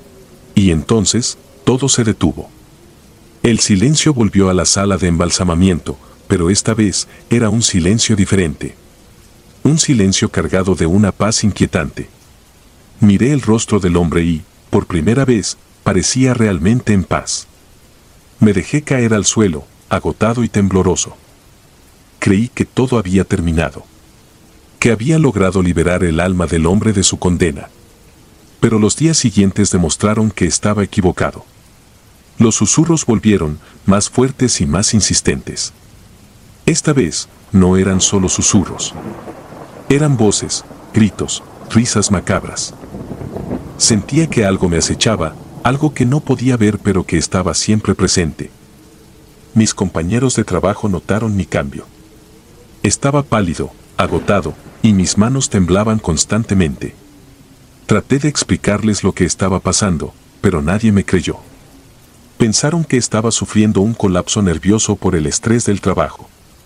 Y entonces, todo se detuvo. El silencio volvió a la sala de embalsamamiento, pero esta vez era un silencio diferente. Un silencio cargado de una paz inquietante. Miré el rostro del hombre y, por primera vez, parecía realmente en paz. Me dejé caer al suelo, agotado y tembloroso. Creí que todo había terminado. Que había logrado liberar el alma del hombre de su condena. Pero los días siguientes demostraron que estaba equivocado. Los susurros volvieron, más fuertes y más insistentes. Esta vez, no eran solo susurros. Eran voces, gritos, risas macabras. Sentía que algo me acechaba, algo que no podía ver pero que estaba siempre presente. Mis compañeros de trabajo notaron mi cambio. Estaba pálido, agotado, y mis manos temblaban constantemente. Traté de explicarles lo que estaba pasando, pero nadie me creyó. Pensaron que estaba sufriendo un colapso nervioso por el estrés del trabajo.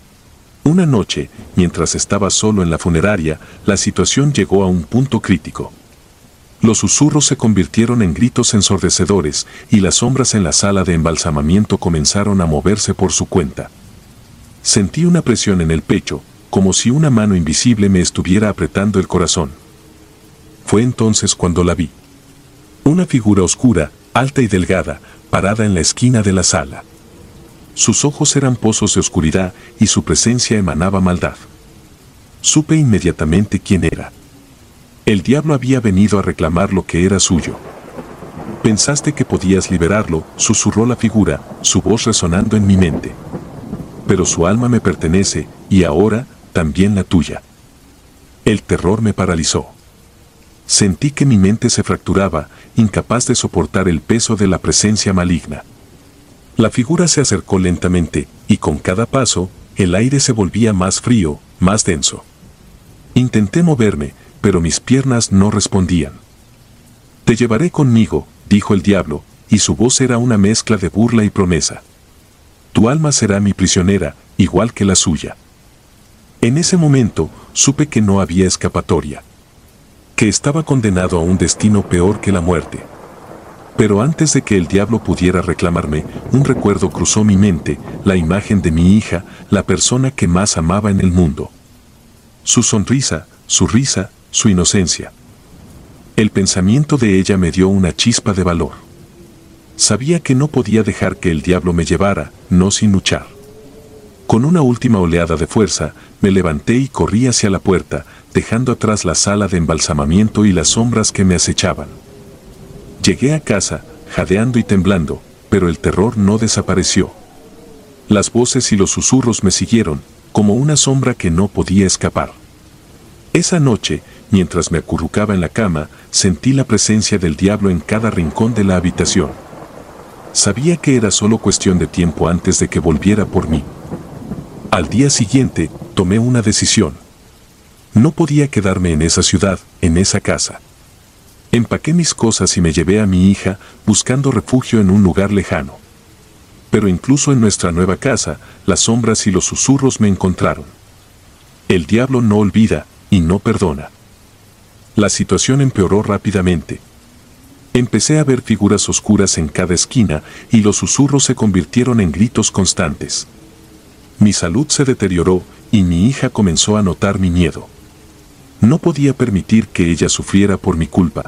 Una noche, mientras estaba solo en la funeraria, la situación llegó a un punto crítico. Los susurros se convirtieron en gritos ensordecedores y las sombras en la sala de embalsamamiento comenzaron a moverse por su cuenta. Sentí una presión en el pecho, como si una mano invisible me estuviera apretando el corazón. Fue entonces cuando la vi. Una figura oscura, alta y delgada, parada en la esquina de la sala. Sus ojos eran pozos de oscuridad y su presencia emanaba maldad. Supe inmediatamente quién era. El diablo había venido a reclamar lo que era suyo. «Pensaste que podías liberarlo», susurró la figura, su voz resonando en mi mente. «Pero su alma me pertenece, y ahora, también la tuya». El terror me paralizó. Sentí que mi mente se fracturaba, incapaz de soportar el peso de la presencia maligna. La figura se acercó lentamente, y con cada paso, el aire se volvía más frío, más denso. Intenté moverme, pero mis piernas no respondían. «Te llevaré conmigo», dijo el diablo, y su voz era una mezcla de burla y promesa. «Tu alma será mi prisionera, igual que la suya». En ese momento, supe que no había escapatoria. Que estaba condenado a un destino peor que la muerte. Pero antes de que el diablo pudiera reclamarme, un recuerdo cruzó mi mente, la imagen de mi hija, la persona que más amaba en el mundo. Su sonrisa, su risa, su inocencia. El pensamiento de ella me dio una chispa de valor. Sabía que no podía dejar que el diablo me llevara, no sin luchar. Con una última oleada de fuerza, me levanté y corrí hacia la puerta, dejando atrás la sala de embalsamamiento y las sombras que me acechaban. Llegué a casa, jadeando y temblando, pero el terror no desapareció. Las voces y los susurros me siguieron, como una sombra que no podía escapar. Esa noche, mientras me acurrucaba en la cama, sentí la presencia del diablo en cada rincón de la habitación. Sabía que era solo cuestión de tiempo antes de que volviera por mí. Al día siguiente, tomé una decisión. No podía quedarme en esa ciudad, en esa casa. Empaqué mis cosas y me llevé a mi hija, buscando refugio en un lugar lejano. Pero incluso en nuestra nueva casa, las sombras y los susurros me encontraron. El diablo no olvida y no perdona. La situación empeoró rápidamente. Empecé a ver figuras oscuras en cada esquina y los susurros se convirtieron en gritos constantes. Mi salud se deterioró y mi hija comenzó a notar mi miedo. No podía permitir que ella sufriera por mi culpa.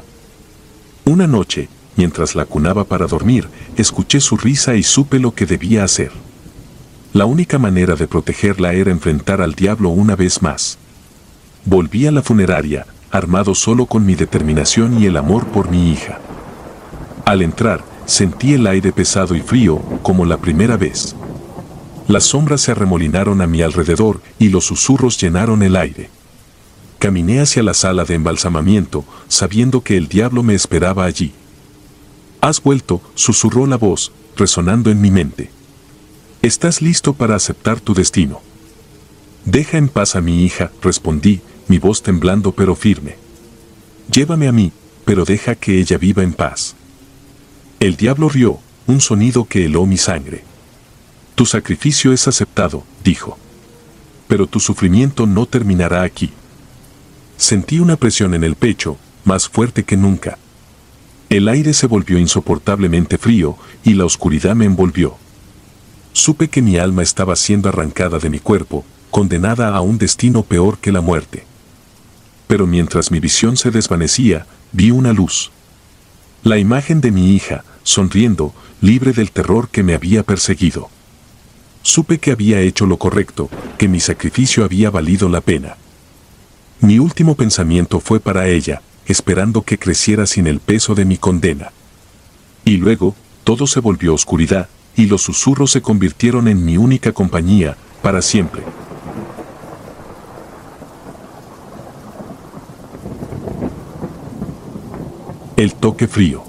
Una noche, mientras la cunaba para dormir, escuché su risa y supe lo que debía hacer. La única manera de protegerla era enfrentar al diablo una vez más. Volví a la funeraria, armado solo con mi determinación y el amor por mi hija. Al entrar, sentí el aire pesado y frío, como la primera vez. Las sombras se arremolinaron a mi alrededor y los susurros llenaron el aire. Caminé hacia la sala de embalsamamiento, sabiendo que el diablo me esperaba allí. «Has vuelto», susurró la voz, resonando en mi mente. «Estás listo para aceptar tu destino». «Deja en paz a mi hija», respondí, mi voz temblando pero firme. «Llévame a mí, pero deja que ella viva en paz». El diablo rió, un sonido que heló mi sangre. «Tu sacrificio es aceptado», dijo. «Pero tu sufrimiento no terminará aquí». Sentí una presión en el pecho, más fuerte que nunca. El aire se volvió insoportablemente frío y la oscuridad me envolvió. Supe que mi alma estaba siendo arrancada de mi cuerpo, condenada a un destino peor que la muerte. Pero mientras mi visión se desvanecía, vi una luz. La imagen de mi hija, sonriendo, libre del terror que me había perseguido. Supe que había hecho lo correcto, que mi sacrificio había valido la pena. Mi último pensamiento fue para ella, esperando que creciera sin el peso de mi condena. Y luego, todo se volvió oscuridad, y los susurros se convirtieron en mi única compañía, para siempre. El toque frío.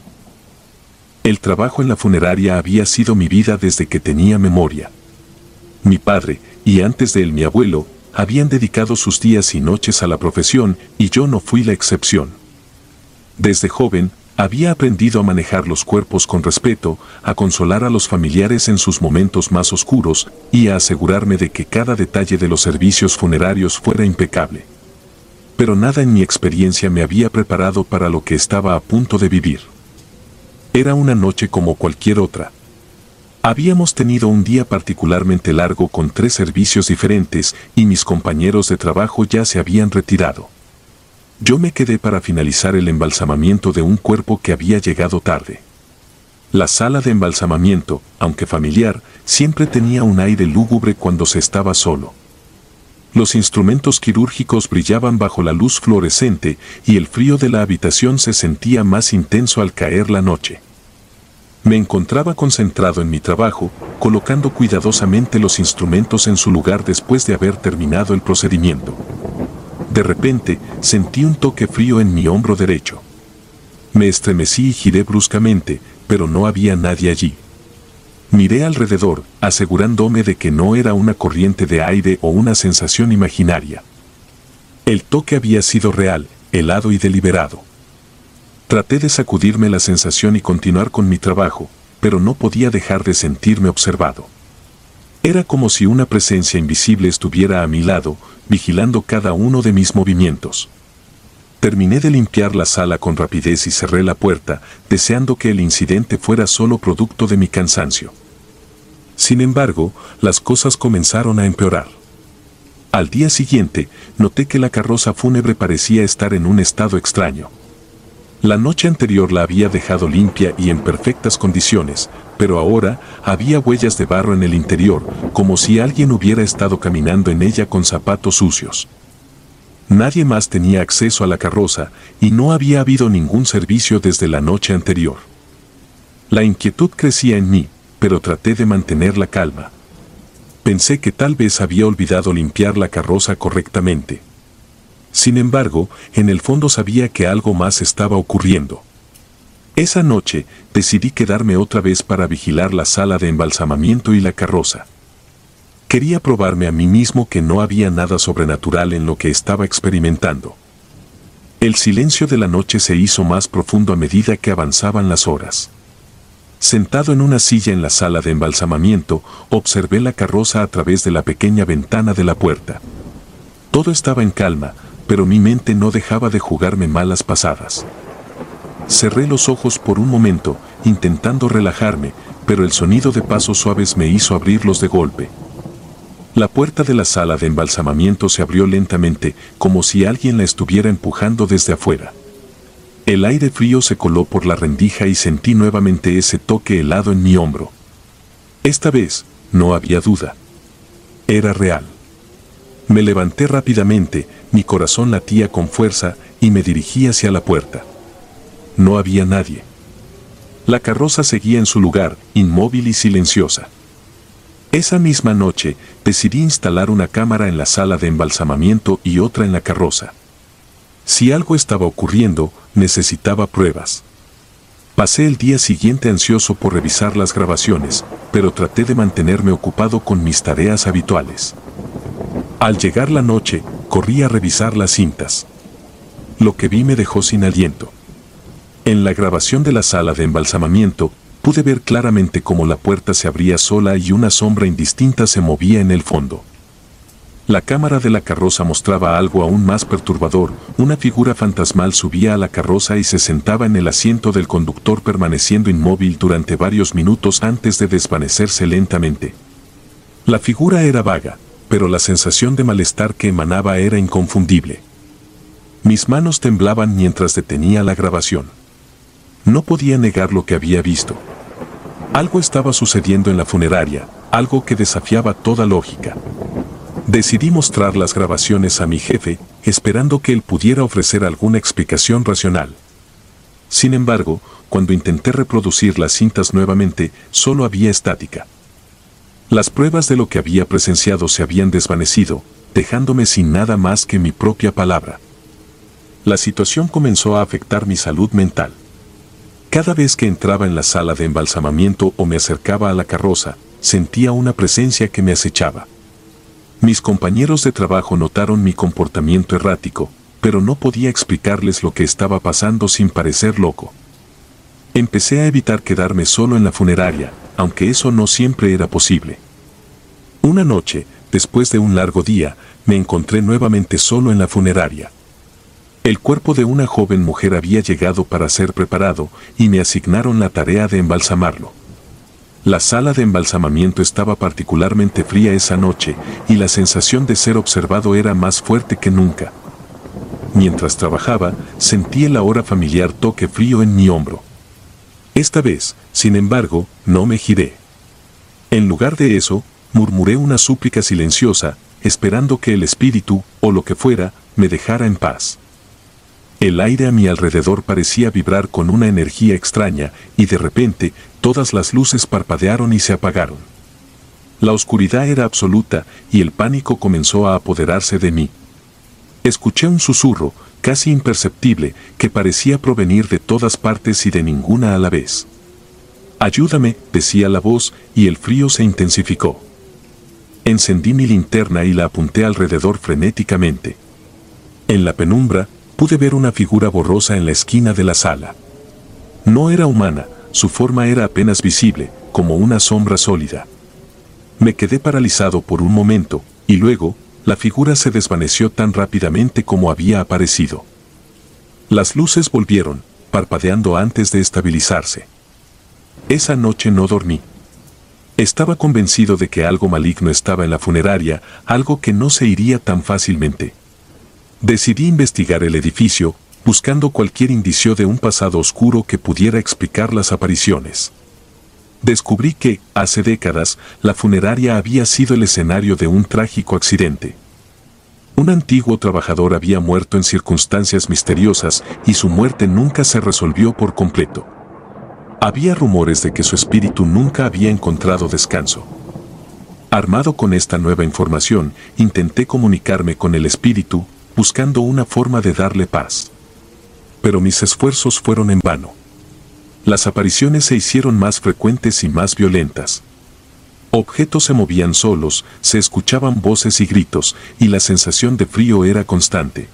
El trabajo en la funeraria había sido mi vida desde que tenía memoria. Mi padre, y antes de él mi abuelo, habían dedicado sus días y noches a la profesión y yo no fui la excepción. Desde joven, había aprendido a manejar los cuerpos con respeto, a consolar a los familiares en sus momentos más oscuros y a asegurarme de que cada detalle de los servicios funerarios fuera impecable. Pero nada en mi experiencia me había preparado para lo que estaba a punto de vivir. Era una noche como cualquier otra. Habíamos tenido un día particularmente largo con 3 servicios diferentes y mis compañeros de trabajo ya se habían retirado. Yo me quedé para finalizar el embalsamamiento de un cuerpo que había llegado tarde. La sala de embalsamamiento, aunque familiar, siempre tenía un aire lúgubre cuando se estaba solo. Los instrumentos quirúrgicos brillaban bajo la luz fluorescente y el frío de la habitación se sentía más intenso al caer la noche. Me encontraba concentrado en mi trabajo, colocando cuidadosamente los instrumentos en su lugar después de haber terminado el procedimiento. De repente, sentí un toque frío en mi hombro derecho. Me estremecí y giré bruscamente, pero no había nadie allí. Miré alrededor, asegurándome de que no era una corriente de aire o una sensación imaginaria. El toque había sido real, helado y deliberado. Traté de sacudirme la sensación y continuar con mi trabajo, pero no podía dejar de sentirme observado. Era como si una presencia invisible estuviera a mi lado, vigilando cada uno de mis movimientos. Terminé de limpiar la sala con rapidez y cerré la puerta, deseando que el incidente fuera solo producto de mi cansancio. Sin embargo, las cosas comenzaron a empeorar. Al día siguiente, noté que la carroza fúnebre parecía estar en un estado extraño. La noche anterior la había dejado limpia y en perfectas condiciones, pero ahora había huellas de barro en el interior, como si alguien hubiera estado caminando en ella con zapatos sucios. Nadie más tenía acceso a la carroza y no había habido ningún servicio desde la noche anterior. La inquietud crecía en mí, pero traté de mantener la calma. Pensé que tal vez había olvidado limpiar la carroza correctamente. Sin embargo, en el fondo sabía que algo más estaba ocurriendo. Esa noche, decidí quedarme otra vez para vigilar la sala de embalsamamiento y la carroza. Quería probarme a mí mismo que no había nada sobrenatural en lo que estaba experimentando. El silencio de la noche se hizo más profundo a medida que avanzaban las horas. Sentado en una silla en la sala de embalsamamiento, observé la carroza a través de la pequeña ventana de la puerta. Todo estaba en calma, pero mi mente no dejaba de jugarme malas pasadas. Cerré los ojos por un momento, intentando relajarme, pero el sonido de pasos suaves me hizo abrirlos de golpe. La puerta de la sala de embalsamamiento se abrió lentamente, como si alguien la estuviera empujando desde afuera. El aire frío se coló por la rendija y sentí nuevamente ese toque helado en mi hombro. Esta vez, no había duda. Era real. Me levanté rápidamente, mi corazón latía con fuerza y me dirigí hacia la puerta. No había nadie. La carroza seguía en su lugar, inmóvil y silenciosa. Esa misma noche, decidí instalar una cámara en la sala de embalsamamiento y otra en la carroza. Si algo estaba ocurriendo, necesitaba pruebas. Pasé el día siguiente ansioso por revisar las grabaciones, pero traté de mantenerme ocupado con mis tareas habituales. Al llegar la noche, corrí a revisar las cintas. Lo que vi me dejó sin aliento. En la grabación de la sala de embalsamamiento, pude ver claramente cómo la puerta se abría sola y una sombra indistinta se movía en el fondo. La cámara de la carroza mostraba algo aún más perturbador. Una figura fantasmal subía a la carroza y se sentaba en el asiento del conductor, permaneciendo inmóvil durante varios minutos antes de desvanecerse lentamente. La figura era vaga, pero la sensación de malestar que emanaba era inconfundible. Mis manos temblaban mientras detenía la grabación. No podía negar lo que había visto. Algo estaba sucediendo en la funeraria, algo que desafiaba toda lógica. Decidí mostrar las grabaciones a mi jefe, esperando que él pudiera ofrecer alguna explicación racional. Sin embargo, cuando intenté reproducir las cintas nuevamente, solo había estática. Las pruebas de lo que había presenciado se habían desvanecido, dejándome sin nada más que mi propia palabra. La situación comenzó a afectar mi salud mental. Cada vez que entraba en la sala de embalsamamiento o me acercaba a la carroza, sentía una presencia que me acechaba. Mis compañeros de trabajo notaron mi comportamiento errático, pero no podía explicarles lo que estaba pasando sin parecer loco. Empecé a evitar quedarme solo en la funeraria, aunque eso no siempre era posible. Una noche, después de un largo día, me encontré nuevamente solo en la funeraria. El cuerpo de una joven mujer había llegado para ser preparado y me asignaron la tarea de embalsamarlo. La sala de embalsamamiento estaba particularmente fría esa noche y la sensación de ser observado era más fuerte que nunca. Mientras trabajaba, sentí el ahora familiar toque frío en mi hombro. Esta vez, sin embargo, no me giré. En lugar de eso, murmuré una súplica silenciosa, esperando que el espíritu, o lo que fuera, me dejara en paz. El aire a mi alrededor parecía vibrar con una energía extraña, y de repente, todas las luces parpadearon y se apagaron. La oscuridad era absoluta, y el pánico comenzó a apoderarse de mí. Escuché un susurro, casi imperceptible, que parecía provenir de todas partes y de ninguna a la vez. «Ayúdame», decía la voz, y el frío se intensificó. Encendí mi linterna y la apunté alrededor frenéticamente. En la penumbra, pude ver una figura borrosa en la esquina de la sala. No era humana, su forma era apenas visible, como una sombra sólida. Me quedé paralizado por un momento, y luego, la figura se desvaneció tan rápidamente como había aparecido. Las luces volvieron, parpadeando antes de estabilizarse. Esa noche no dormí. Estaba convencido de que algo maligno estaba en la funeraria, algo que no se iría tan fácilmente. Decidí investigar el edificio, buscando cualquier indicio de un pasado oscuro que pudiera explicar las apariciones. Descubrí que, hace décadas, la funeraria había sido el escenario de un trágico accidente. Un antiguo trabajador había muerto en circunstancias misteriosas y su muerte nunca se resolvió por completo. Había rumores de que su espíritu nunca había encontrado descanso. Armado con esta nueva información, intenté comunicarme con el espíritu, buscando una forma de darle paz. Pero mis esfuerzos fueron en vano. Las apariciones se hicieron más frecuentes y más violentas. Objetos se movían solos, se escuchaban voces y gritos, y la sensación de frío era constante.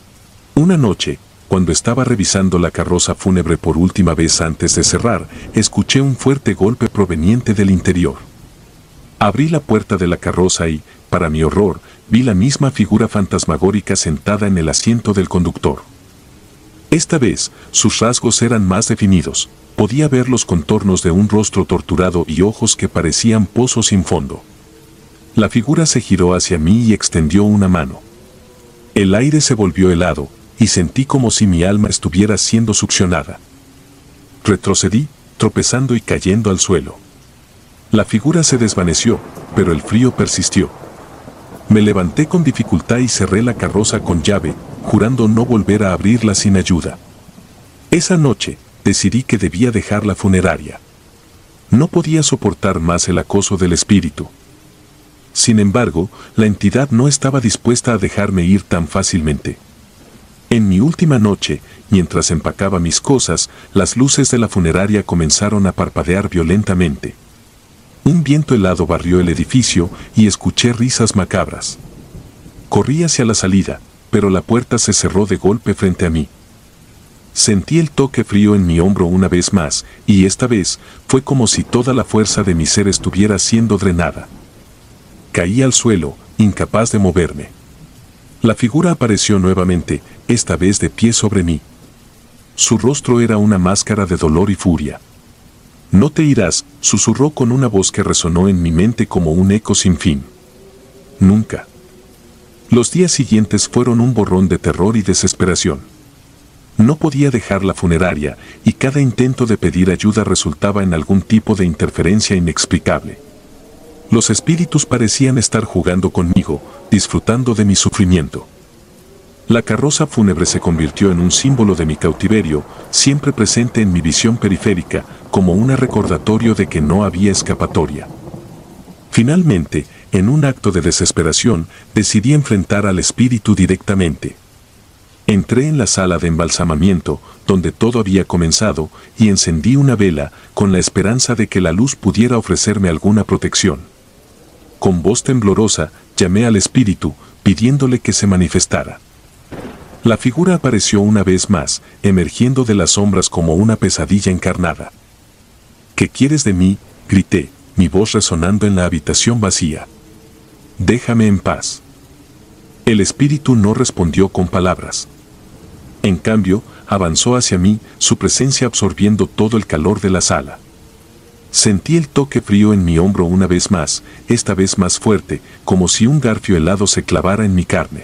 Una noche, cuando estaba revisando la carroza fúnebre por última vez antes de cerrar, escuché un fuerte golpe proveniente del interior. Abrí la puerta de la carroza y, para mi horror, vi la misma figura fantasmagórica sentada en el asiento del conductor. Esta vez, sus rasgos eran más definidos. Podía ver los contornos de un rostro torturado y ojos que parecían pozos sin fondo. La figura se giró hacia mí y extendió una mano. El aire se volvió helado, y sentí como si mi alma estuviera siendo succionada. Retrocedí, tropezando y cayendo al suelo. La figura se desvaneció, pero el frío persistió. Me levanté con dificultad y cerré la carroza con llave, jurando no volver a abrirla sin ayuda. Esa noche, decidí que debía dejar la funeraria. No podía soportar más el acoso del espíritu. Sin embargo, la entidad no estaba dispuesta a dejarme ir tan fácilmente. En mi última noche, mientras empacaba mis cosas, las luces de la funeraria comenzaron a parpadear violentamente. Un viento helado barrió el edificio y escuché risas macabras. Corrí hacia la salida, pero la puerta se cerró de golpe frente a mí. Sentí el toque frío en mi hombro una vez más, y esta vez fue como si toda la fuerza de mi ser estuviera siendo drenada. Caí al suelo, incapaz de moverme. La figura apareció nuevamente, esta vez de pie sobre mí. Su rostro era una máscara de dolor y furia. «No te irás», susurró con una voz que resonó en mi mente como un eco sin fin. Nunca. Los días siguientes fueron un borrón de terror y desesperación. No podía dejar la funeraria, y cada intento de pedir ayuda resultaba en algún tipo de interferencia inexplicable. Los espíritus parecían estar jugando conmigo, disfrutando de mi sufrimiento. La carroza fúnebre se convirtió en un símbolo de mi cautiverio, siempre presente en mi visión periférica, como un recordatorio de que no había escapatoria. Finalmente, en un acto de desesperación, decidí enfrentar al espíritu directamente. Entré en la sala de embalsamamiento, donde todo había comenzado, y encendí una vela, con la esperanza de que la luz pudiera ofrecerme alguna protección. Con voz temblorosa, llamé al espíritu, pidiéndole que se manifestara. La figura apareció una vez más, emergiendo de las sombras como una pesadilla encarnada. «¿Qué quieres de mí?», grité, mi voz resonando en la habitación vacía. «Déjame en paz». El espíritu no respondió con palabras. En cambio, avanzó hacia mí, su presencia absorbiendo todo el calor de la sala. Sentí el toque frío en mi hombro una vez más, esta vez más fuerte, como si un garfio helado se clavara en mi carne.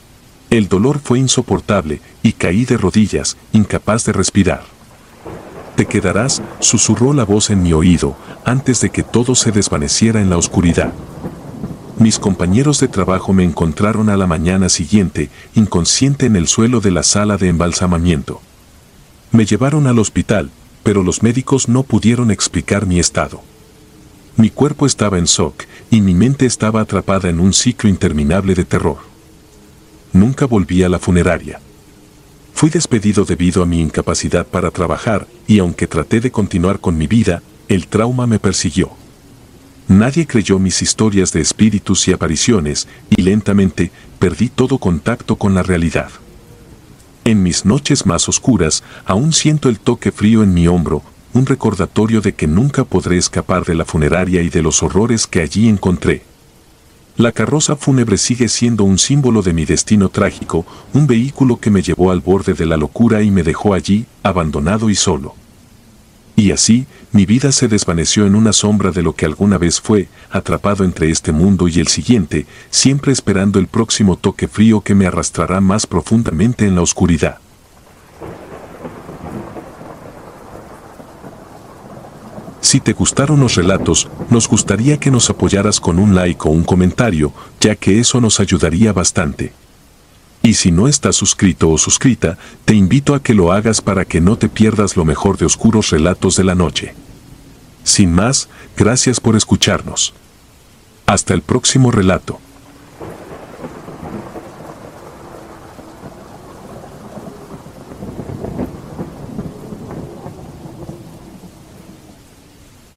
El dolor fue insoportable, y caí de rodillas, incapaz de respirar. «Te quedarás», susurró la voz en mi oído, antes de que todo se desvaneciera en la oscuridad. Mis compañeros de trabajo me encontraron a la mañana siguiente, inconsciente en el suelo de la sala de embalsamamiento. Me llevaron al hospital, pero los médicos no pudieron explicar mi estado. Mi cuerpo estaba en shock, y mi mente estaba atrapada en un ciclo interminable de terror. Nunca volví a la funeraria. Fui despedido debido a mi incapacidad para trabajar, y aunque traté de continuar con mi vida, el trauma me persiguió. Nadie creyó mis historias de espíritus y apariciones, y lentamente perdí todo contacto con la realidad. En mis noches más oscuras, aún siento el toque frío en mi hombro, un recordatorio de que nunca podré escapar de la funeraria y de los horrores que allí encontré. La carroza fúnebre sigue siendo un símbolo de mi destino trágico, un vehículo que me llevó al borde de la locura y me dejó allí, abandonado y solo. Y así, mi vida se desvaneció en una sombra de lo que alguna vez fue, atrapado entre este mundo y el siguiente, siempre esperando el próximo toque frío que me arrastrará más profundamente en la oscuridad. Si te gustaron los relatos, nos gustaría que nos apoyaras con un like o un comentario, ya que eso nos ayudaría bastante. Y si no estás suscrito o suscrita, te invito a que lo hagas para que no te pierdas lo mejor de Oscuros Relatos de la Noche. Sin más, gracias por escucharnos. Hasta el próximo relato.